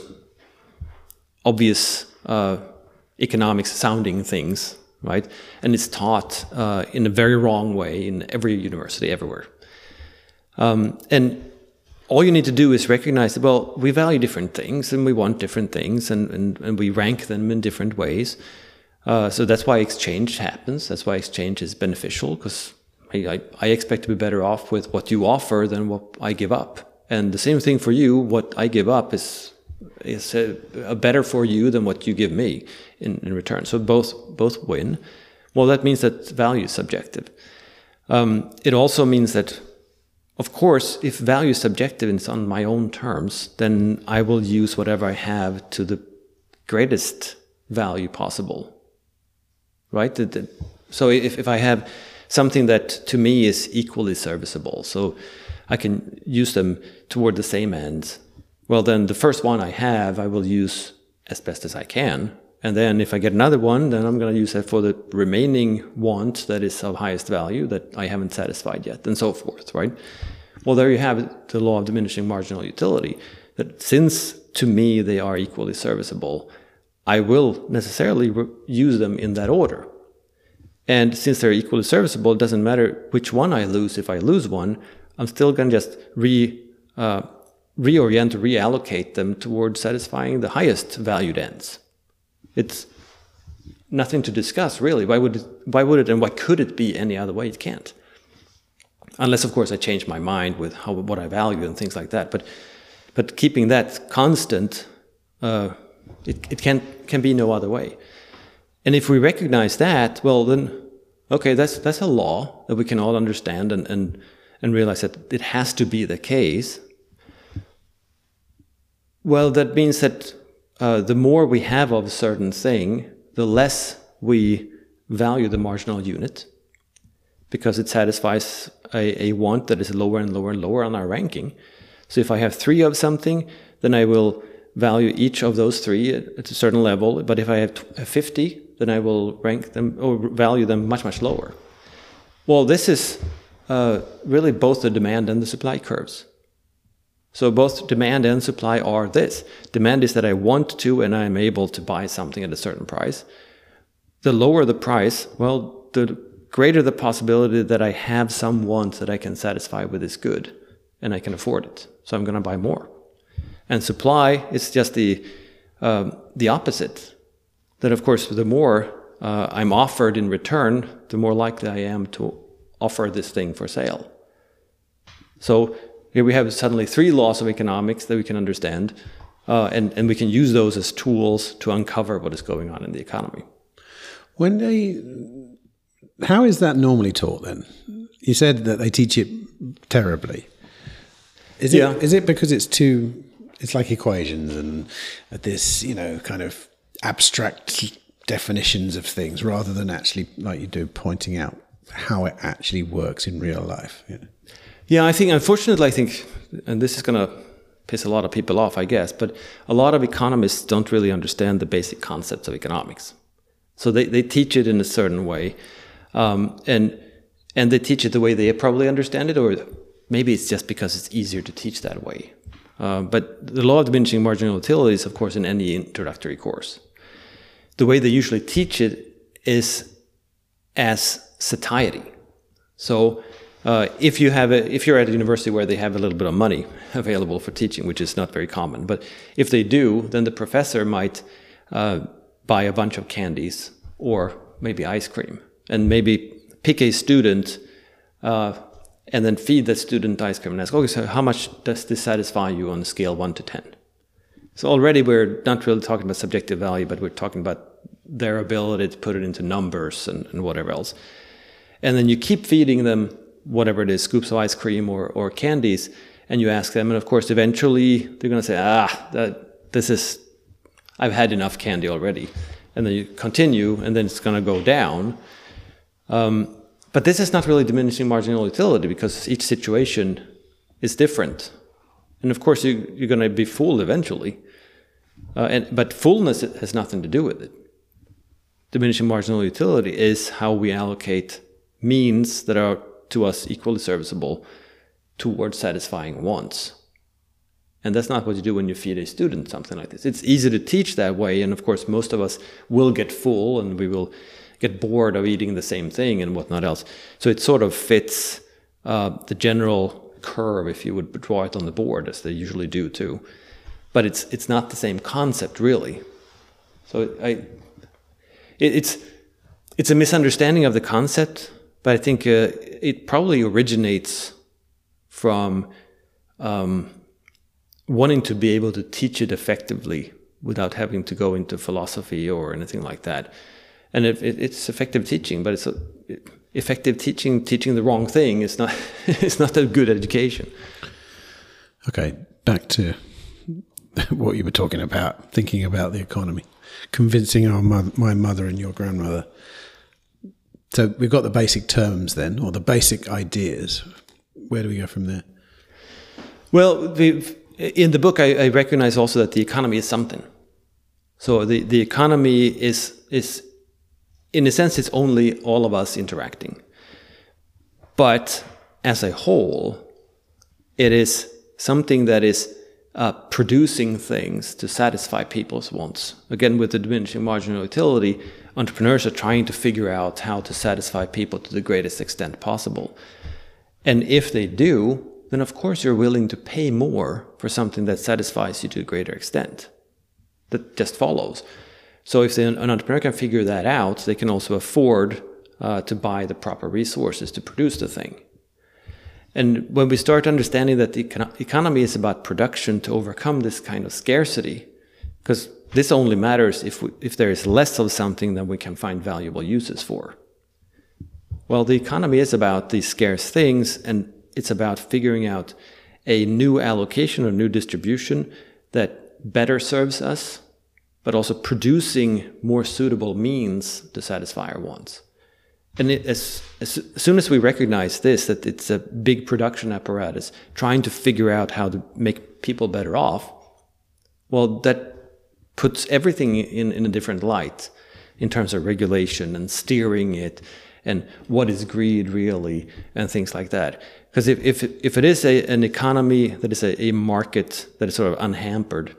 obvious uh, economics-sounding things, right? And it's taught uh, in a very wrong way in every university, everywhere. Um, and all you need to do is recognize that, well, we value different things, and we want different things, and, and, and we rank them in different ways. Uh, so that's why exchange happens. That's why exchange is beneficial, because I, I expect to be better off with what you offer than what I give up. And the same thing for you, what I give up is is a, a better for you than what you give me in, in return. So both both win. Well, that means that value is subjective. Um, it also means that, of course, if value is subjective and it's on my own terms, then I will use whatever I have to the greatest value possible. Right? So if, if I have something that to me is equally serviceable, so I can use them toward the same ends, well then the first one I have I will use as best as I can, And then if I get another one, then I'm going to use that for the remaining want that is of highest value that I haven't satisfied yet, and so forth, right? Well, there you have it, the law of diminishing marginal utility, that since to me they are equally serviceable, I will necessarily re- use them in that order. And since they're equally serviceable, it doesn't matter which one I lose. If I lose one, I'm still going to just re, uh, reorient, reallocate them towards satisfying the highest valued ends. It's nothing to discuss, really. Why would it, why would it and why could it be any other way? It can't. Unless, of course, I change my mind with how, what I value and things like that. But but keeping that constant, uh, it, it can, can be no other way. And if we recognize that, well, then, okay, that's that's a law that we can all understand and, and, and realize that it has to be the case. Well, that means that uh, the more we have of a certain thing, the less we value the marginal unit, because it satisfies a, a want that is lower and lower and lower on our ranking. So if I have three of something, then I will value each of those three at, at a certain level. But if I have fifty, then I will rank them or value them much, much lower. Well, this is uh, really both the demand and the supply curves. So both demand and supply are this. Demand is that I want to and I'm able to buy something at a certain price. The lower the price, well, the greater the possibility that I have some want that I can satisfy with this good and I can afford it. So I'm going to buy more. And supply is just the um, the opposite. That, of course, the more uh, I'm offered in return, the more likely I am to offer this thing for sale. So here we have suddenly three laws of economics that we can understand, uh, and, and we can use those as tools to uncover what is going on in the economy. When they, how is that normally taught then? You said that they teach it terribly. Is it, yeah. is it because it's too, it's like equations and this, you know, kind of abstract definitions of things rather than actually, like you do, pointing out how it actually works in real life? Yeah, yeah I think, unfortunately, I think, and this is going to piss a lot of people off, I guess, but a lot of economists don't really understand the basic concepts of economics. So they, they teach it in a certain way, um, and and they teach it the way they probably understand it, or maybe it's just because it's easier to teach that way. Uh, but the law of diminishing marginal utility is, of course, in any introductory course. The way they usually teach it is as satiety. So uh, if you have a, if you're at a university where they have a little bit of money available for teaching, which is not very common, but if they do, then the professor might uh, buy a bunch of candies or maybe ice cream, and maybe pick a student uh, and then feed that student ice cream and ask, okay, so how much does this satisfy you on a scale one to ten? So already we're not really talking about subjective value, but we're talking about their ability to put it into numbers and, and whatever else. And then you keep feeding them whatever it is, scoops of ice cream or, or candies, and you ask them, and of course eventually they're going to say, ah, that, this is, I've had enough candy already. And then you continue, and then it's going to go down. Um, but this is not really diminishing marginal utility, because each situation is different. And of course, you, you're going to be fooled eventually. Uh, and, but fullness has nothing to do with it. Diminishing marginal utility is how we allocate means that are to us equally serviceable towards satisfying wants. And that's not what you do when you feed a student something like this. It's easy to teach that way, and of course most of us will get full and we will get bored of eating the same thing and whatnot else. So it sort of fits uh, the general curve, if you would draw it on the board, as they usually do too. But it's it's not the same concept, really. So I, it, it's it's a misunderstanding of the concept, but I think uh, it probably originates from um, wanting to be able to teach it effectively without having to go into philosophy or anything like that. And it, it, it's effective teaching, but it's a, it, effective teaching teaching the wrong thing is not it's not a good education. Okay, back to what you were talking about, thinking about the economy, convincing our mother, my mother and your grandmother. So we've got the basic terms then, or the basic ideas. Where do we go from there? Well, we've, in the book, I, I recognize also that the economy is something. So the, the economy is, is, in a sense, it's only all of us interacting. But as a whole, it is something that is uh, producing things to satisfy people's wants. Again, with the diminishing marginal utility, entrepreneurs are trying to figure out how to satisfy people to the greatest extent possible. And if they do, then of course you're willing to pay more for something that satisfies you to a greater extent. That just follows. So if an entrepreneur can figure that out, they can also afford uh, to buy the proper resources to produce the thing. And when we start understanding that the econ- economy is about production to overcome this kind of scarcity, because this only matters if, we, if there is less of something that we can find valuable uses for. Well, the economy is about these scarce things, and it's about figuring out a new allocation or new distribution that better serves us, but also producing more suitable means to satisfy our wants. And it, as, as soon as we recognize this, that it's a big production apparatus trying to figure out how to make people better off, well, that puts everything in, in a different light in terms of regulation and steering it and what is greed really and things like that. Because if, if, if it is a, an economy that is a, a market that is sort of unhampered,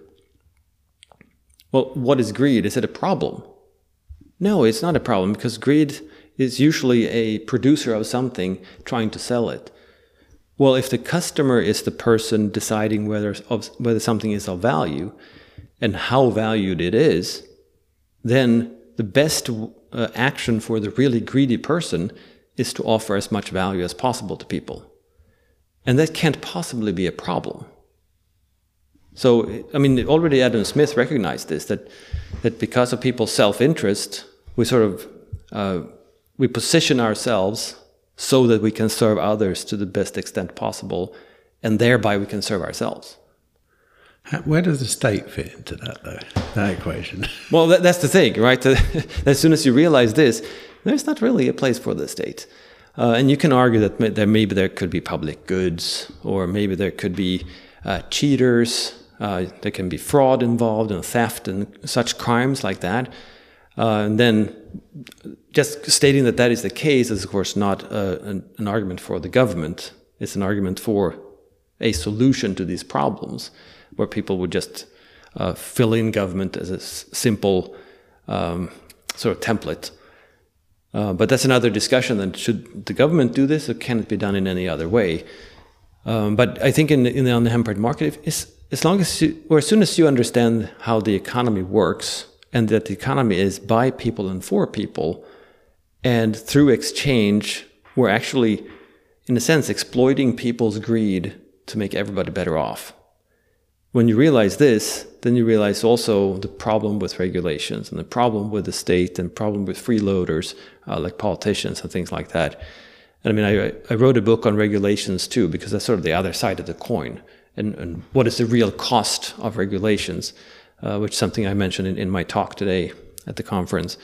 well, what is greed? Is it a problem? No, it's not a problem, because greed is usually a producer of something trying to sell it. Well, if the customer is the person deciding whether, of, whether something is of value and how valued it is, then the best uh, action for the really greedy person is to offer as much value as possible to people. And that can't possibly be a problem. So, I mean, already Adam Smith recognized this, that, that because of people's self-interest, we sort of, uh, we position ourselves so that we can serve others to the best extent possible, and thereby we can serve ourselves. Where does the state fit into that, though, that equation? Well, that, that's the thing, right? As soon as you realize this, there's not really a place for the state. Uh, and you can argue that may, there, maybe there could be public goods, or maybe there could be uh, cheaters, uh, there can be fraud involved and theft and such crimes like that. Uh, and then just stating that that is the case is, of course, not uh, an, an argument for the government. It's an argument for a solution to these problems, where people would just uh, fill in government as a s- simple um, sort of template. Uh, but that's another discussion. Then, should the government do this, or can it be done in any other way? Um, but I think in, in the unhampered market, if, as long as you, or as soon as you understand how the economy works, and that the economy is by people and for people, and through exchange, we're actually, in a sense, exploiting people's greed to make everybody better off. When you realize this, then you realize also the problem with regulations and the problem with the state and problem with freeloaders, uh, like politicians and things like that. And I mean, I, I wrote a book on regulations too, because that's sort of the other side of the coin. And, and what is the real cost of regulations, uh, which is something I mentioned in, in my talk today at the conference.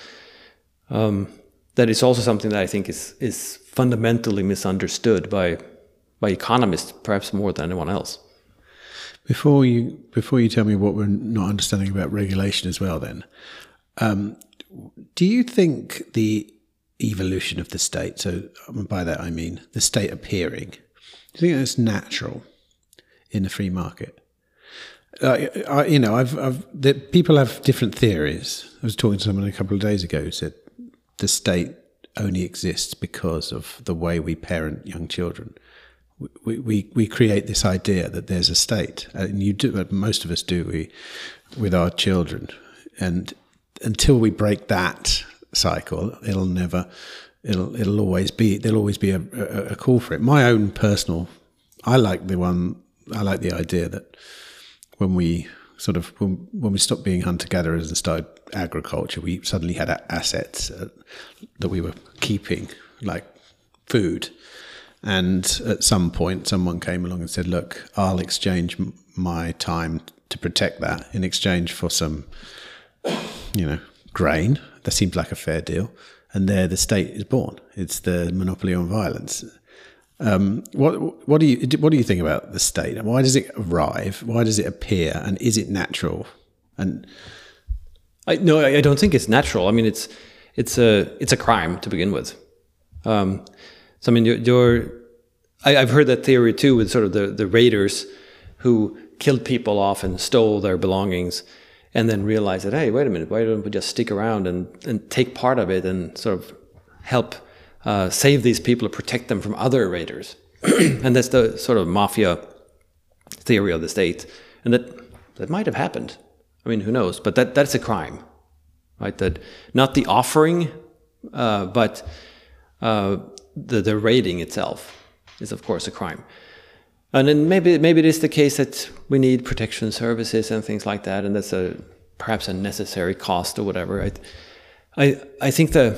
Um, that is also something that I think is, is fundamentally misunderstood by, by economists, perhaps more than anyone else. Before you before you tell me what we're not understanding about regulation as well, then, um, do you think the evolution of the state, so by that I mean the state appearing, do you think that's natural in the free market? Uh, I, you know, I've, I've the, people have different theories. I was talking to someone a couple of days ago who said the state only exists because of the way we parent young children. We, we we create this idea that there's a state, and you do. Most of us do. We with our children, and until we break that cycle, it'll never. It'll it'll always be. There'll always be a, a, a call for it. My own personal. I like the one. I like the idea that when we sort of when, when we stopped being hunter gatherers and started agriculture, we suddenly had assets uh, that we were keeping, like food. And at some point, someone came along and said, look, I'll exchange m- my time to protect that in exchange for some, you know, grain. That seems like a fair deal. And there the state is born. It's the monopoly on violence. Um, what what do you what do you think about the state? Why does it arrive? Why does it appear? And is it natural? And I, no, I don't think it's natural. I mean, it's it's a it's a crime to begin with. Um, so I mean, you're, you're I, I've heard that theory too, with sort of the, the raiders who killed people off and stole their belongings, and then realized that, hey, wait a minute, why don't we just stick around and, and take part of it and sort of help uh, save these people or protect them from other raiders? And that's the sort of mafia theory of the state, and that that might have happened. I mean, who knows? But that that's a crime, right? That not the offering, uh, but uh, the the raiding itself is, of course, a crime. And then maybe maybe it is the case that we need protection services and things like that, and that's a perhaps a necessary cost or whatever. I I I think the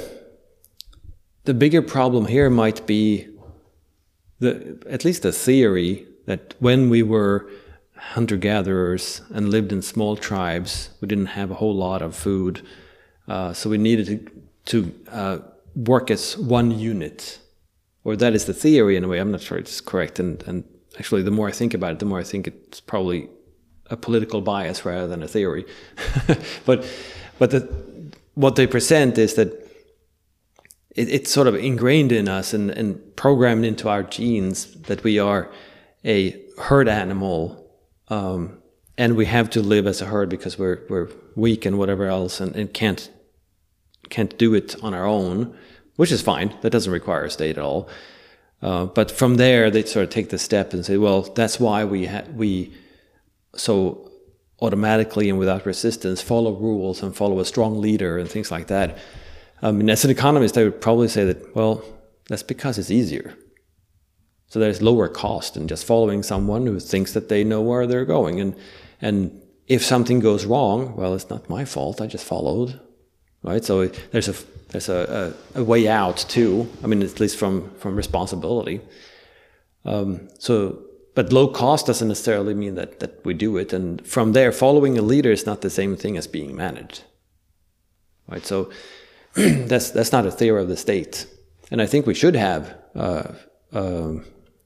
the bigger problem here might be the at least the theory that when we were hunter-gatherers and lived in small tribes, we didn't have a whole lot of food, uh, so we needed to to uh, work as one unit, or that is the theory in a way. I'm not sure it's correct, and and actually, the more I think about it, the more I think it's probably a political bias rather than a theory. but but the, what they present is that it, it's sort of ingrained in us and, and programmed into our genes that we are a herd animal. Um, and we have to live as a herd because we're we're weak and whatever else, and, and can't can't do it on our own, which is fine. That doesn't require a state at all. Uh, but from there, they sort of take the step and say, well, that's why we ha- we so automatically and without resistance follow rules and follow a strong leader and things like that. I mean, as an economist, I would probably say that, well, that's because it's easier. So there's lower cost in just following someone who thinks that they know where they're going. And and if something goes wrong, well, it's not my fault. I just followed, right? So there's a there's a, a, a way out too. I mean, at least from from responsibility. Um, so, but low cost doesn't necessarily mean that that we do it. And from there, following a leader is not the same thing as being managed, right? So that's that's not a theory of the state. And I think we should have Uh, um,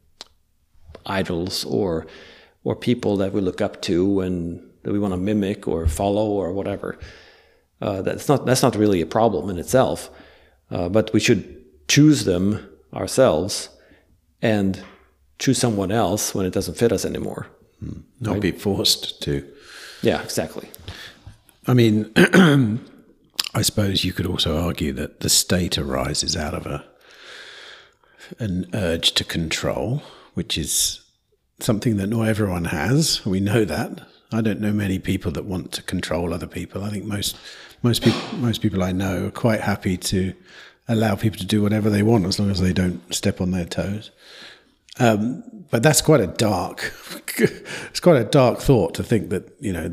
idols or or people that we look up to and that we want to mimic or follow or whatever. Uh, that's not that's not really a problem in itself, uh, but we should choose them ourselves and choose someone else when it doesn't fit us anymore. Mm. Not right? be forced to. Yeah, exactly. I mean, I suppose you could also argue that the state arises out of a an urge to control, which is something that not everyone has. We know that. I don't know many people that want to control other people. I think most most people most people I know are quite happy to allow people to do whatever they want as long as they don't step on their toes. Um, but that's quite a dark it's quite a dark thought to think that, you know,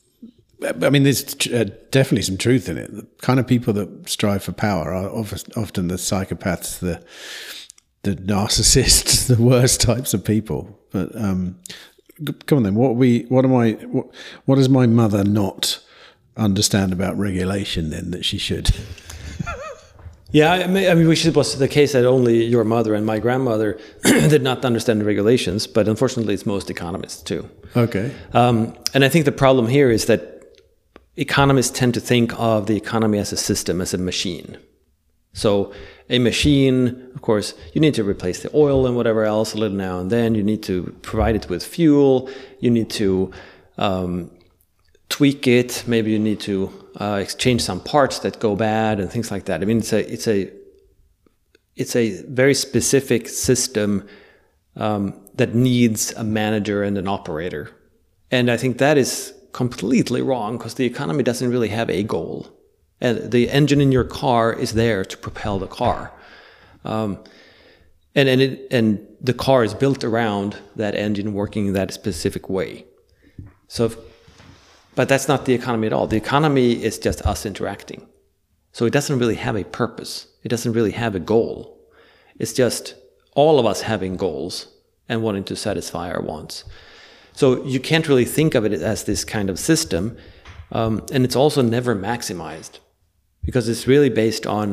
I mean, there's uh, definitely some truth in it. The kind of people that strive for power are often the psychopaths, the the narcissists, the worst types of people. But um, come on then, what we, what am I, what, what does my mother not understand about regulation then that she should? Yeah, I mean, I mean, which was the case that only your mother and my grandmother did not understand the regulations, but unfortunately it's most economists too. Okay. Um, and I think the problem here is that economists tend to think of the economy as a system, as a machine. So a machine, of course, you need to replace the oil and whatever else a little now and then. You need to provide it with fuel. You need to um, tweak it. Maybe you need to uh, exchange some parts that go bad and things like that. I mean, it's a it's a it's a very specific system um, that needs a manager and an operator. And I think that is completely wrong because the economy doesn't really have a goal. And the engine in your car is there to propel the car. Um, and and, it, and the car is built around that engine working in that specific way. So, if, but that's not the economy at all. The economy is just us interacting. So it doesn't really have a purpose. It doesn't really have a goal. It's just all of us having goals and wanting to satisfy our wants. So you can't really think of it as this kind of system. Um, and it's also never maximized, because it's really based on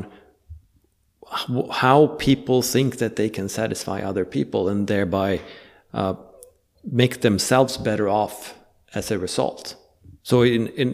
how people think that they can satisfy other people and thereby uh, make themselves better off as a result. So in, in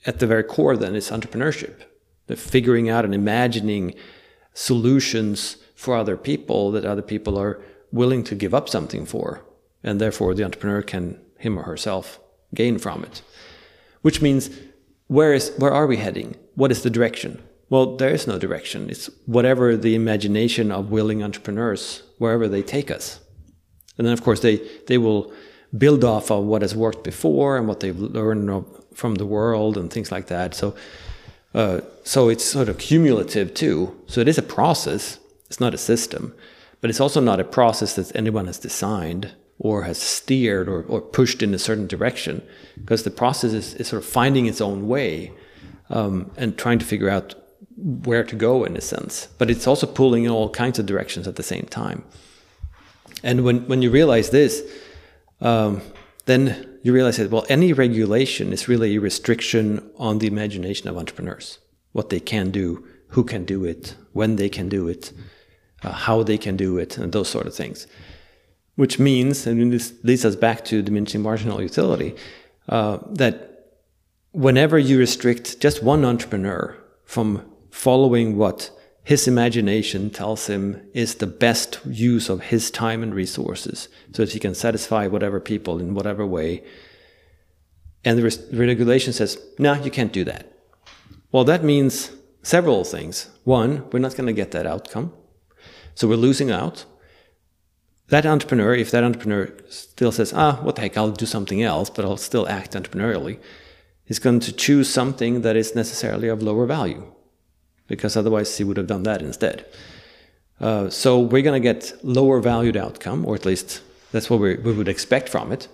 at the very core then is entrepreneurship. The figuring out and imagining solutions for other people that other people are willing to give up something for. And therefore the entrepreneur can, him or herself, gain from it. Which means, where is where are we heading? What is the direction? Well, there is no direction. It's whatever the imagination of willing entrepreneurs, wherever they take us. And then, of course, they, they will build off of what has worked before and what they've learned of, from the world and things like that. So, uh, so it's sort of cumulative too. So it is a process. It's not a system. But it's also not a process that anyone has designed or has steered or, or pushed in a certain direction. Because the process is, is sort of finding its own way um, and trying to figure out where to go in a sense. But it's also pulling in all kinds of directions at the same time. And when, when you realize this, um, then you realize that, well, any regulation is really a restriction on the imagination of entrepreneurs. What they can do, who can do it, when they can do it, uh, how they can do it, and those sort of things. Which means, and this leads us back to diminishing marginal utility, uh, that whenever you restrict just one entrepreneur from following what his imagination tells him is the best use of his time and resources so that he can satisfy whatever people in whatever way, and the regulation says, no, you can't do that. Well, that means several things. One, we're not going to get that outcome. So we're losing out. That entrepreneur, if that entrepreneur still says, ah, what the heck, I'll do something else, but I'll still act entrepreneurially, he's going to choose something that is necessarily of lower value, because otherwise he would have done that instead. Uh, so we're going to get lower valued outcome, or at least that's what we, we would expect from it.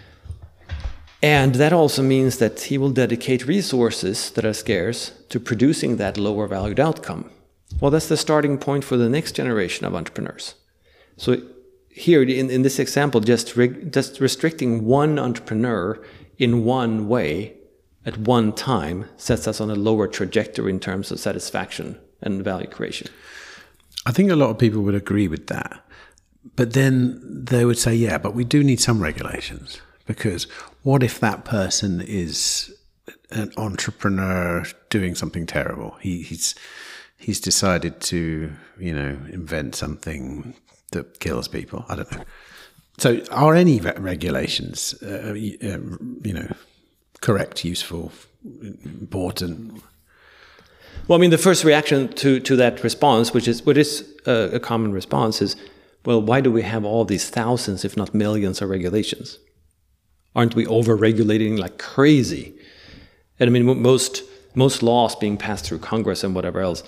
And that also means that he will dedicate resources that are scarce to producing that lower valued outcome. Well, that's the starting point for the next generation of entrepreneurs. So here, in, in this example, just, re just restricting one entrepreneur in one way at one time sets us on a lower trajectory in terms of satisfaction and value creation. I think a lot of people would agree with that. But then they would say, yeah, but we do need some regulations. Because what if that person is an entrepreneur doing something terrible? He, he's he's decided to, you know, invent something that kills people. I don't know. So are any regulations, uh, you know, correct, useful, important? Well, I mean, the first reaction to, to that response, which is what is a, a common response, is, well, why do we have all these thousands, if not millions, of regulations? Aren't we over-regulating like crazy? And I mean, most most laws being passed through Congress and whatever else,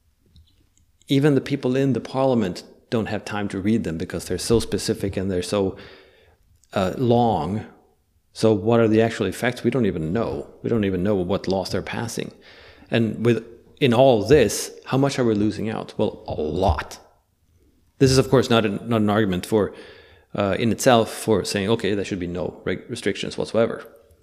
even the people in the parliament don't have time to read them because they're so specific and they're so uh, long. So what are the actual effects? We don't even know. We don't even know what laws they're passing. And with in all this, how much are we losing out? Well, a lot. This is, of course, not, a, not an argument for uh, in itself for saying, okay, there should be no restrictions whatsoever.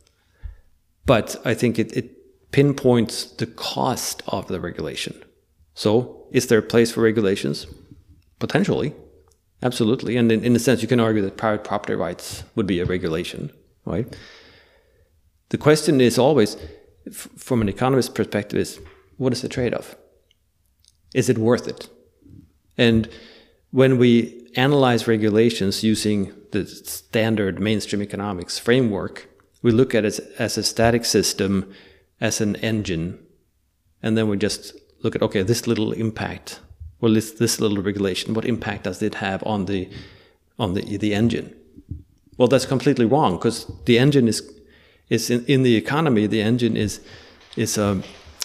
But I think it, it pinpoints the cost of the regulation. So is there a place for regulations? Potentially, absolutely. And in, in a sense, you can argue that private property rights would be a regulation, right? The question is always, f from an economist's perspective, is what is the trade-off? Is it worth it? And when we analyze regulations using the standard mainstream economics framework, we look at it as a static system, as an engine, and then we just look at, okay, this little impact, well, this, this little regulation, what impact does it have on the on the the engine? Well, that's completely wrong, because the engine is is in, in the economy. The engine is is um,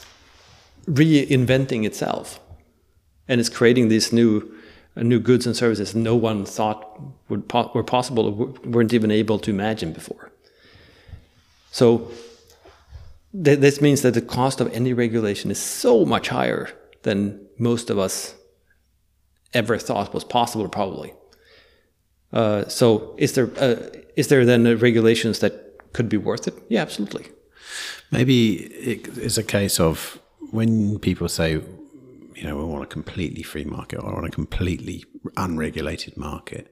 reinventing itself, and it's creating these new uh, new goods and services no one thought would po were possible or weren't even able to imagine before. So th this means that the cost of any regulation is so much higher than most of us ever thought was possible, probably. Uh, so is there uh, is there then uh, regulations that could be worth it? Yeah, absolutely. Maybe it's a case of when people say, you know, we want a completely free market or on a completely unregulated market,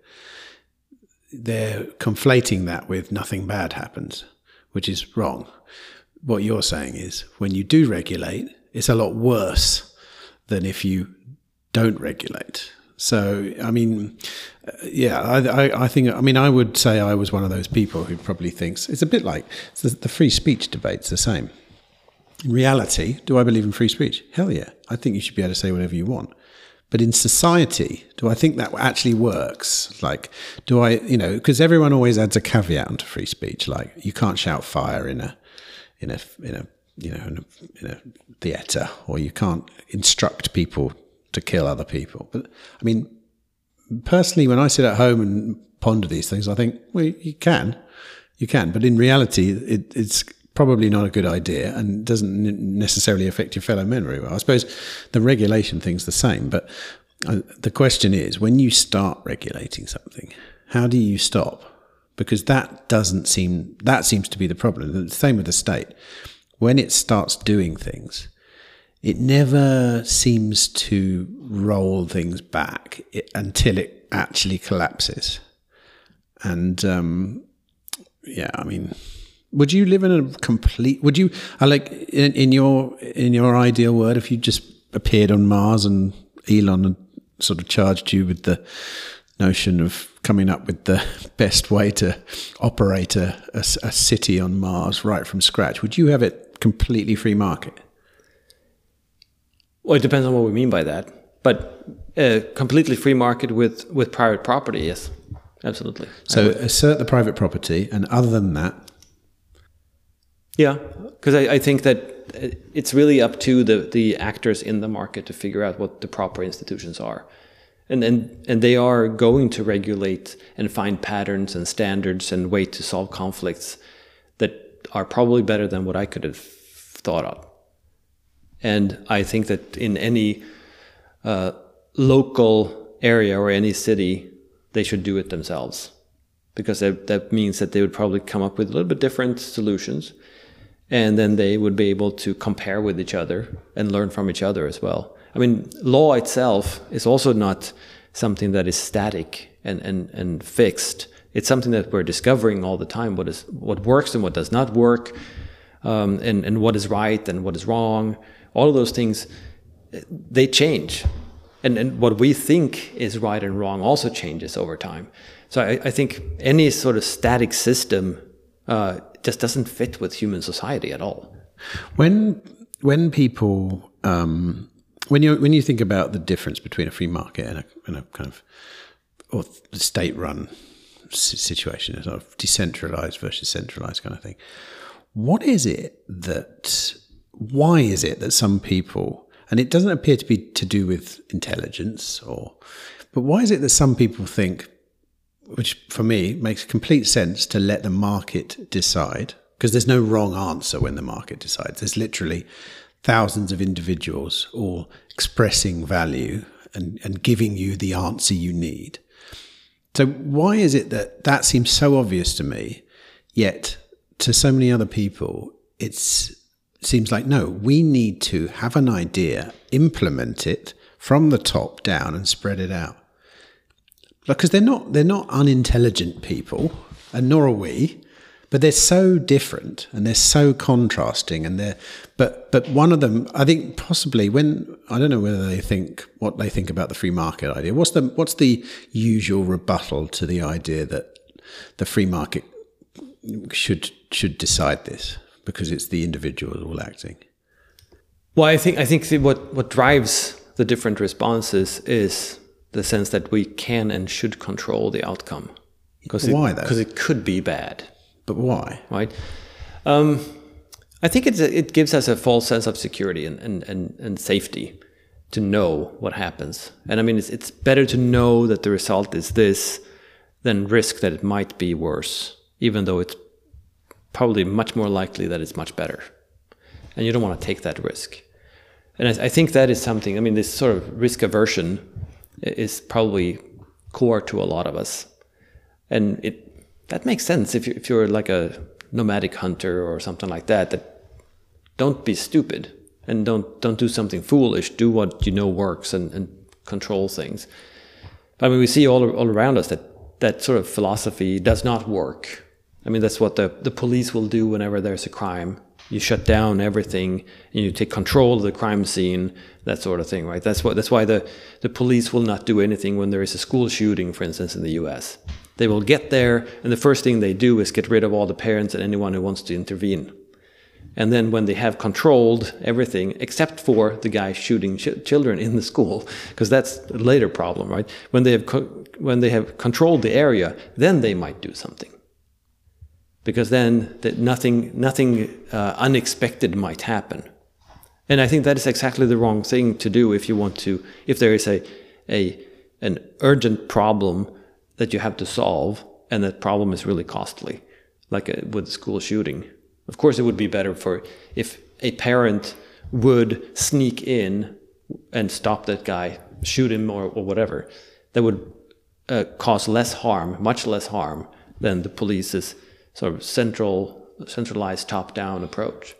they're conflating that with nothing bad happens, which is wrong. what you're saying is when you do regulate, it's a lot worse than if you don't regulate. So, I mean, yeah, I, I, I think, I mean, I would say I was one of those people who probably thinks it's a bit like the, the free speech debate's the same. In reality, do I believe in free speech? Hell yeah. I think you should be able to say whatever you want. But in society, do I think that actually works? Like, do I, you know, because everyone always adds a caveat onto free speech, like you can't shout fire in a, in a, in a, you know, in a, in a theatre, or you can't instruct people to kill other people. But I mean, personally, when I sit at home and ponder these things, I think, well, you can, you can. But in reality, it, it's probably not a good idea and doesn't necessarily affect your fellow men very well. I suppose the regulation thing's the same. But the question is, when you start regulating something, how do you stop? Because that doesn't seem, that seems to be the problem. The same with the state. When it starts doing things, it never seems to roll things back until it actually collapses. And um, yeah, I mean, would you live in a complete? Would you? I like in, in your in your ideal world, if you just appeared on Mars and Elon had sort of charged you with the notion of coming up with the best way to operate a, a, a city on Mars right from scratch, would you have it completely free market? Well, it depends on what we mean by that. But a completely free market with, with private property, yes, absolutely. So assert the private property, and other than that? Yeah, because I, I think that it's really up to the, the actors in the market to figure out what the proper institutions are. And, and, and they are going to regulate and find patterns and standards and ways to solve conflicts that are probably better than what I could have thought of. And I think that in any uh, local area or any city, they should do it themselves, because that, that means that they would probably come up with a little bit different solutions, and then they would be able to compare with each other and learn from each other as well. I mean, law itself is also not something that is static and, and, and fixed. It's something that we're discovering all the time, what is what works and what does not work, um, and, and what is right and what is wrong. All of those things, they change. And, and what we think is right and wrong also changes over time. So I, I think any sort of static system uh, just doesn't fit with human society at all. When when people um, when you when you think about the difference between a free market and a, and a kind of or state-run situation, a sort of decentralized versus centralized kind of thing, what is it that why is it that some people, and it doesn't appear to be to do with intelligence, or, but why is it that some people think, which for me makes complete sense, to let the market decide? Because there's no wrong answer when the market decides. There's literally thousands of individuals all expressing value and, and giving you the answer you need. So why is it that that seems so obvious to me, yet to so many other people, it's seems like, no, we need to have an idea, implement it from the top down and spread it out. Because they're not they're not unintelligent people, and nor are we, but they're so different and they're so contrasting, and they're but but one of them, I think possibly when I don't know whether they think what they think about the free market idea. What's the what's the usual rebuttal to the idea that the free market should should decide this? Because it's the individual all acting. Well, I think I think what what drives the different responses is the sense that we can and should control the outcome. Because why though? Because it could be bad. But why? Right. Um, I think it's a, it gives us a false sense of security and, and, and, and safety to know what happens. And I mean, it's it's better to know that the result is this than risk that it might be worse, even though it's probably much more likely that it's much better. And you don't want to take that risk. And I, I think that is something, I mean, this sort of risk aversion is probably core to a lot of us. And it that makes sense if, you, if you're like a nomadic hunter or something like that, that don't be stupid and don't don't do something foolish. Do what you know works and, and control things. But I mean, we see all, all around us that that sort of philosophy does not work. I mean, that's what the, the police will do whenever there's a crime. you shut down everything and you take control of the crime scene, that sort of thing, right? That's what that's why the, the police will not do anything when there is a school shooting, for instance, in the U S. They will get there, and the first thing they do is get rid of all the parents and anyone who wants to intervene. And then when they have controlled everything, except for the guy shooting ch- children in the school, because that's a later problem, right? When they have co- when they have controlled the area, then they might do something. Because then that nothing nothing uh, unexpected might happen. And I think that is exactly the wrong thing to do if you want to, if there is a a an urgent problem that you have to solve, and that problem is really costly, like a, with the school shooting. Of course, it would be better for if a parent would sneak in and stop that guy, shoot him or, or whatever. That would uh, cause less harm, much less harm than the police's sort of central, centralized top-down approach.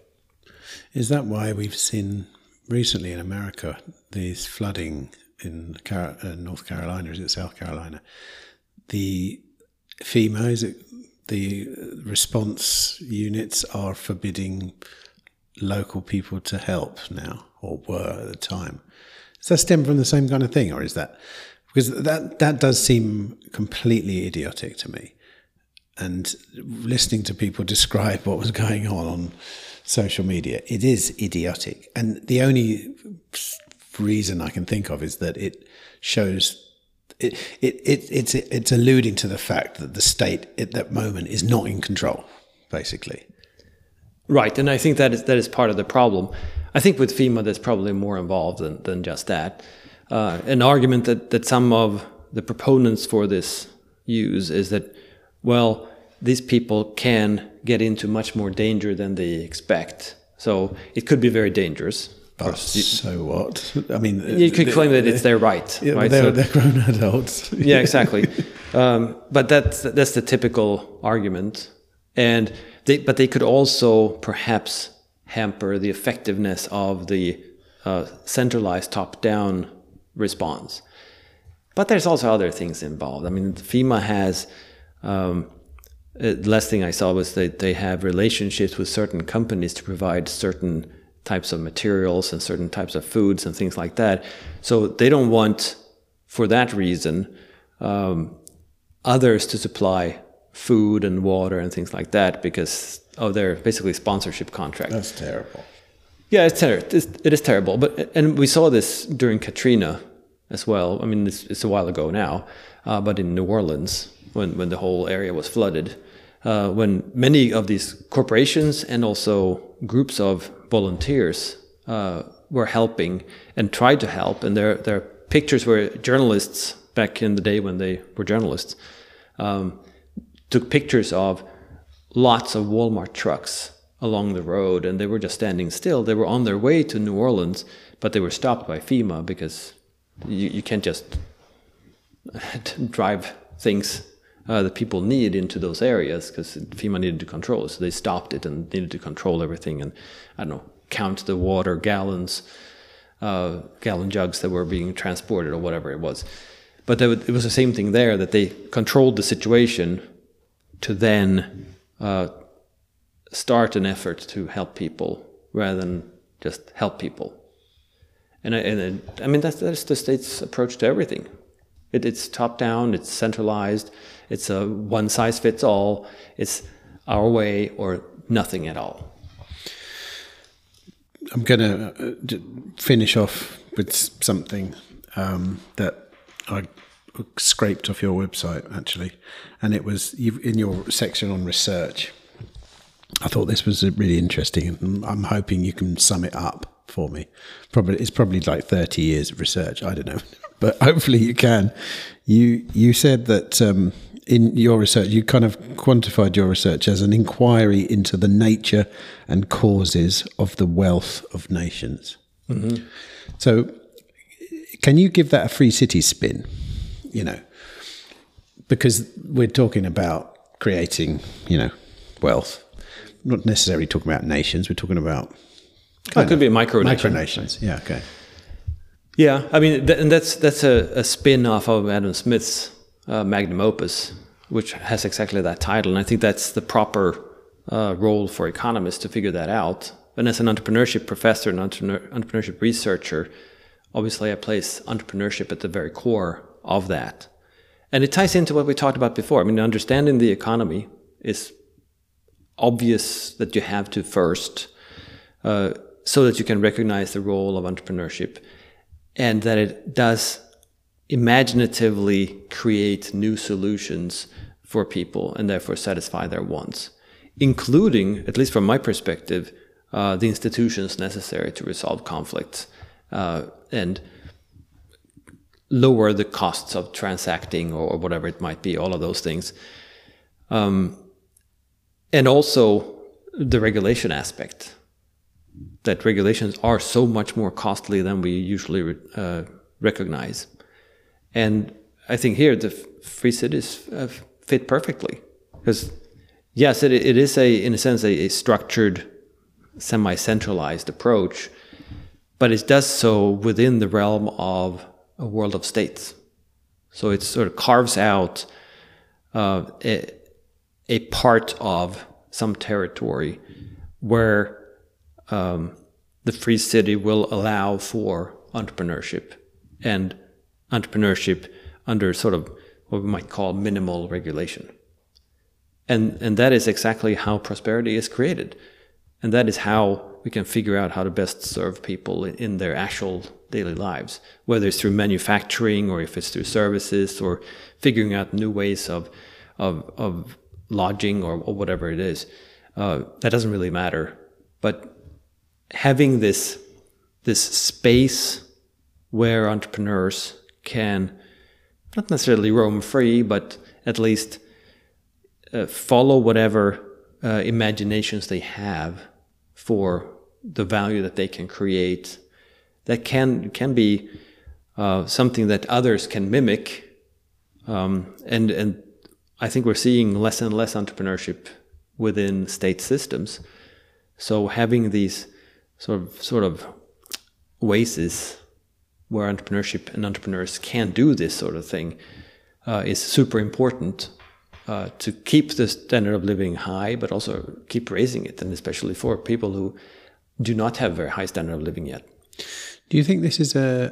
Is that why we've seen recently in America these flooding in Car- uh, North Carolina, is it South Carolina? The FEMA, is it, the response units are forbidding local people to help now, or were at the time. Does that stem from the same kind of thing, or is that... Because that, that does seem completely idiotic to me. And listening to people describe what was going on on social media, it is idiotic. And the only reason I can think of is that it shows... It, it, it, it's, it's alluding to the fact that the state at that moment is not in control, basically. Right, and I think that is, that is part of the problem. I think with FEMA there's probably more involved than, than just that. Uh, an argument that, that some of the proponents for this use is that, well, these people can get into much more danger than they expect. So it could be very dangerous. But so what? I mean, you could claim that it's their right. Yeah, right? They're, so, they're grown adults. Yeah, exactly. um, but that's that's the typical argument, and they, but they could also perhaps hamper the effectiveness of the uh, centralized top-down response. But there's also other things involved. I mean, FEMA has. Um, the last thing I saw was that they have relationships with certain companies to provide certain types of materials and certain types of foods and things like that. So they don't want, for that reason, um, others to supply food and water and things like that because of their basically sponsorship contract. That's terrible. Yeah, it's ter- it's, it is terrible. But and we saw this during Katrina as well. I mean, it's, it's a while ago now, uh, but in New Orleans, when, when the whole area was flooded, uh, when many of these corporations and also groups of volunteers uh, were helping and tried to help, and their their pictures were journalists back in the day when they were journalists um, took pictures of lots of Walmart trucks along the road, and they were just standing still. They were on their way to New Orleans, but they were stopped by FEMA because you, you can't just drive things Uh, that people need into those areas because FEMA needed to control it. So they stopped it and needed to control everything and, I don't know, count the water gallons, uh, gallon jugs that were being transported or whatever it was. But there, it was the same thing there, that they controlled the situation to then uh, start an effort to help people rather than just help people. And, I, and I mean, that's, that's the state's approach to everything. It, it's top-down, it's centralized, it's a one-size-fits-all, it's our way or nothing at all. I'm going to finish off with something um, that I scraped off your website, actually, and it was you've, in your section on research. I thought this was really interesting, and I'm hoping you can sum it up for me. Probably it's probably like thirty years of research. I don't know, but hopefully you can. You you said that um, in your research you kind of quantified your research as an inquiry into the nature and causes of the wealth of nations. Mm-hmm. So, can you give that a Free City spin? You know, because we're talking about creating, you know, wealth. Not necessarily talking about nations. We're talking about. Oh, it could be a micronation. Micronations, yeah, okay. Yeah, I mean, th- and that's that's a, a spin-off of Adam Smith's uh, magnum opus, which has exactly that title, and I think that's the proper uh, role for economists to figure that out. And as an entrepreneurship professor and entrepreneur, entrepreneurship researcher, obviously I place entrepreneurship at the very core of that. And it ties into what we talked about before. I mean, understanding the economy is obvious that you have to first, uh, so that you can recognize the role of entrepreneurship, and that it does imaginatively create new solutions for people and therefore satisfy their wants, including, at least from my perspective, uh, the institutions necessary to resolve conflicts uh, and lower the costs of transacting or whatever it might be, all of those things. Um, and also the regulation aspect, that regulations are so much more costly than we usually uh, recognize. And I think here the free cities uh, fit perfectly, because yes, it, it is a, in a sense, a, a structured, semi-centralized approach, but it does so within the realm of a world of states. So it sort of carves out uh, a, a part of some territory where um, the free city will allow for entrepreneurship, and entrepreneurship under sort of what we might call minimal regulation. And, and that is exactly how prosperity is created. And that is how we can figure out how to best serve people in, in their actual daily lives, whether it's through manufacturing or if it's through services or figuring out new ways of of, of lodging or, or whatever it is. Uh, that doesn't really matter. But having this this space where entrepreneurs can not necessarily roam free, but at least uh, follow whatever uh, imaginations they have for the value that they can create, that can can be uh, something that others can mimic. Um, and and I think we're seeing less and less entrepreneurship within state systems. So having these sort of sort of oases where entrepreneurship and entrepreneurs can do this sort of thing uh, is super important uh, to keep the standard of living high, but also keep raising it, and especially for people who do not have a very high standard of living yet. Do you think this is a,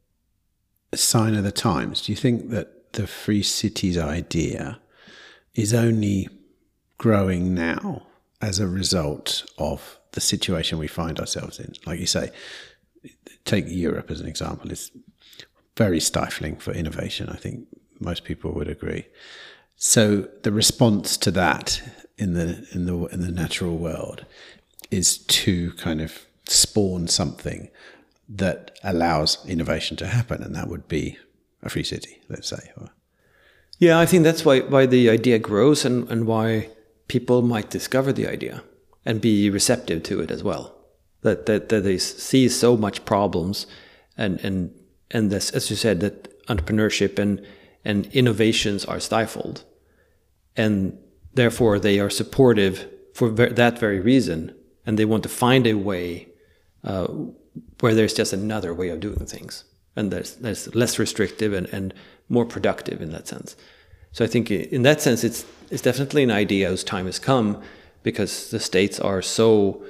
a sign of the times? Do you think that the free cities idea is only growing now as a result of the situation we find ourselves in? Like you say, take Europe as an example. It's very stifling for innovation. I think most people would agree. So the response to that in the in the in the natural world is to kind of spawn something that allows innovation to happen, and that would be a free city, let's say. Yeah, I think that's why why the idea grows, and, and why people might discover the idea and be receptive to it as well. That that, that they see so much problems, and and and this, as you said, that entrepreneurship and and innovations are stifled, and therefore they are supportive for ver- that very reason, and they want to find a way uh, where there's just another way of doing things, and there's there's less restrictive and, and more productive in that sense. So I think in that sense, it's it's definitely an idea whose time has come, because the states are so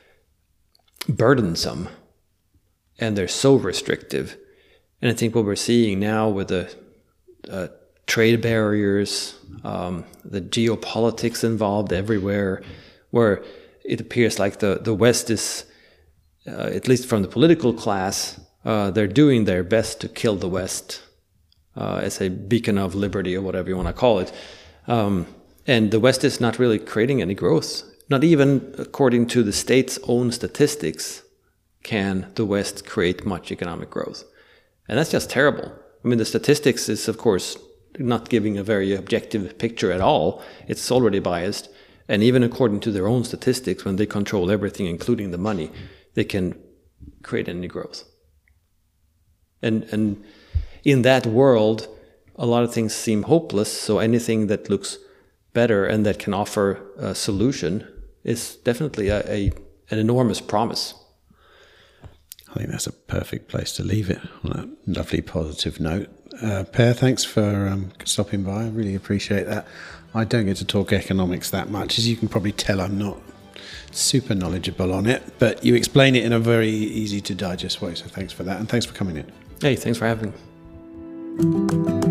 burdensome and they're so restrictive. And I think what we're seeing now with the uh, trade barriers, um, the geopolitics involved everywhere, where it appears like the, the West is, uh, at least from the political class, uh, they're doing their best to kill the West uh, as a beacon of liberty, or whatever you want to call it. Um, and the West is not really creating any growth. Not even according to the state's own statistics can the West create much economic growth. And that's just terrible. I mean, the statistics is, of course, not giving a very objective picture at all. It's already biased. And even according to their own statistics, when they control everything, including the money, they can create any growth. And, and in that world, a lot of things seem hopeless. So anything that looks better and that can offer a solution is definitely a, a an enormous promise. I think that's a perfect place to leave it on a lovely positive note. Uh, Per, thanks for um, stopping by. I really appreciate that. I don't get to talk economics that much. As you can probably tell, I'm not super knowledgeable on it, but you explain it in a very easy to digest way. So thanks for that. And thanks for coming in. Hey, thanks for having me.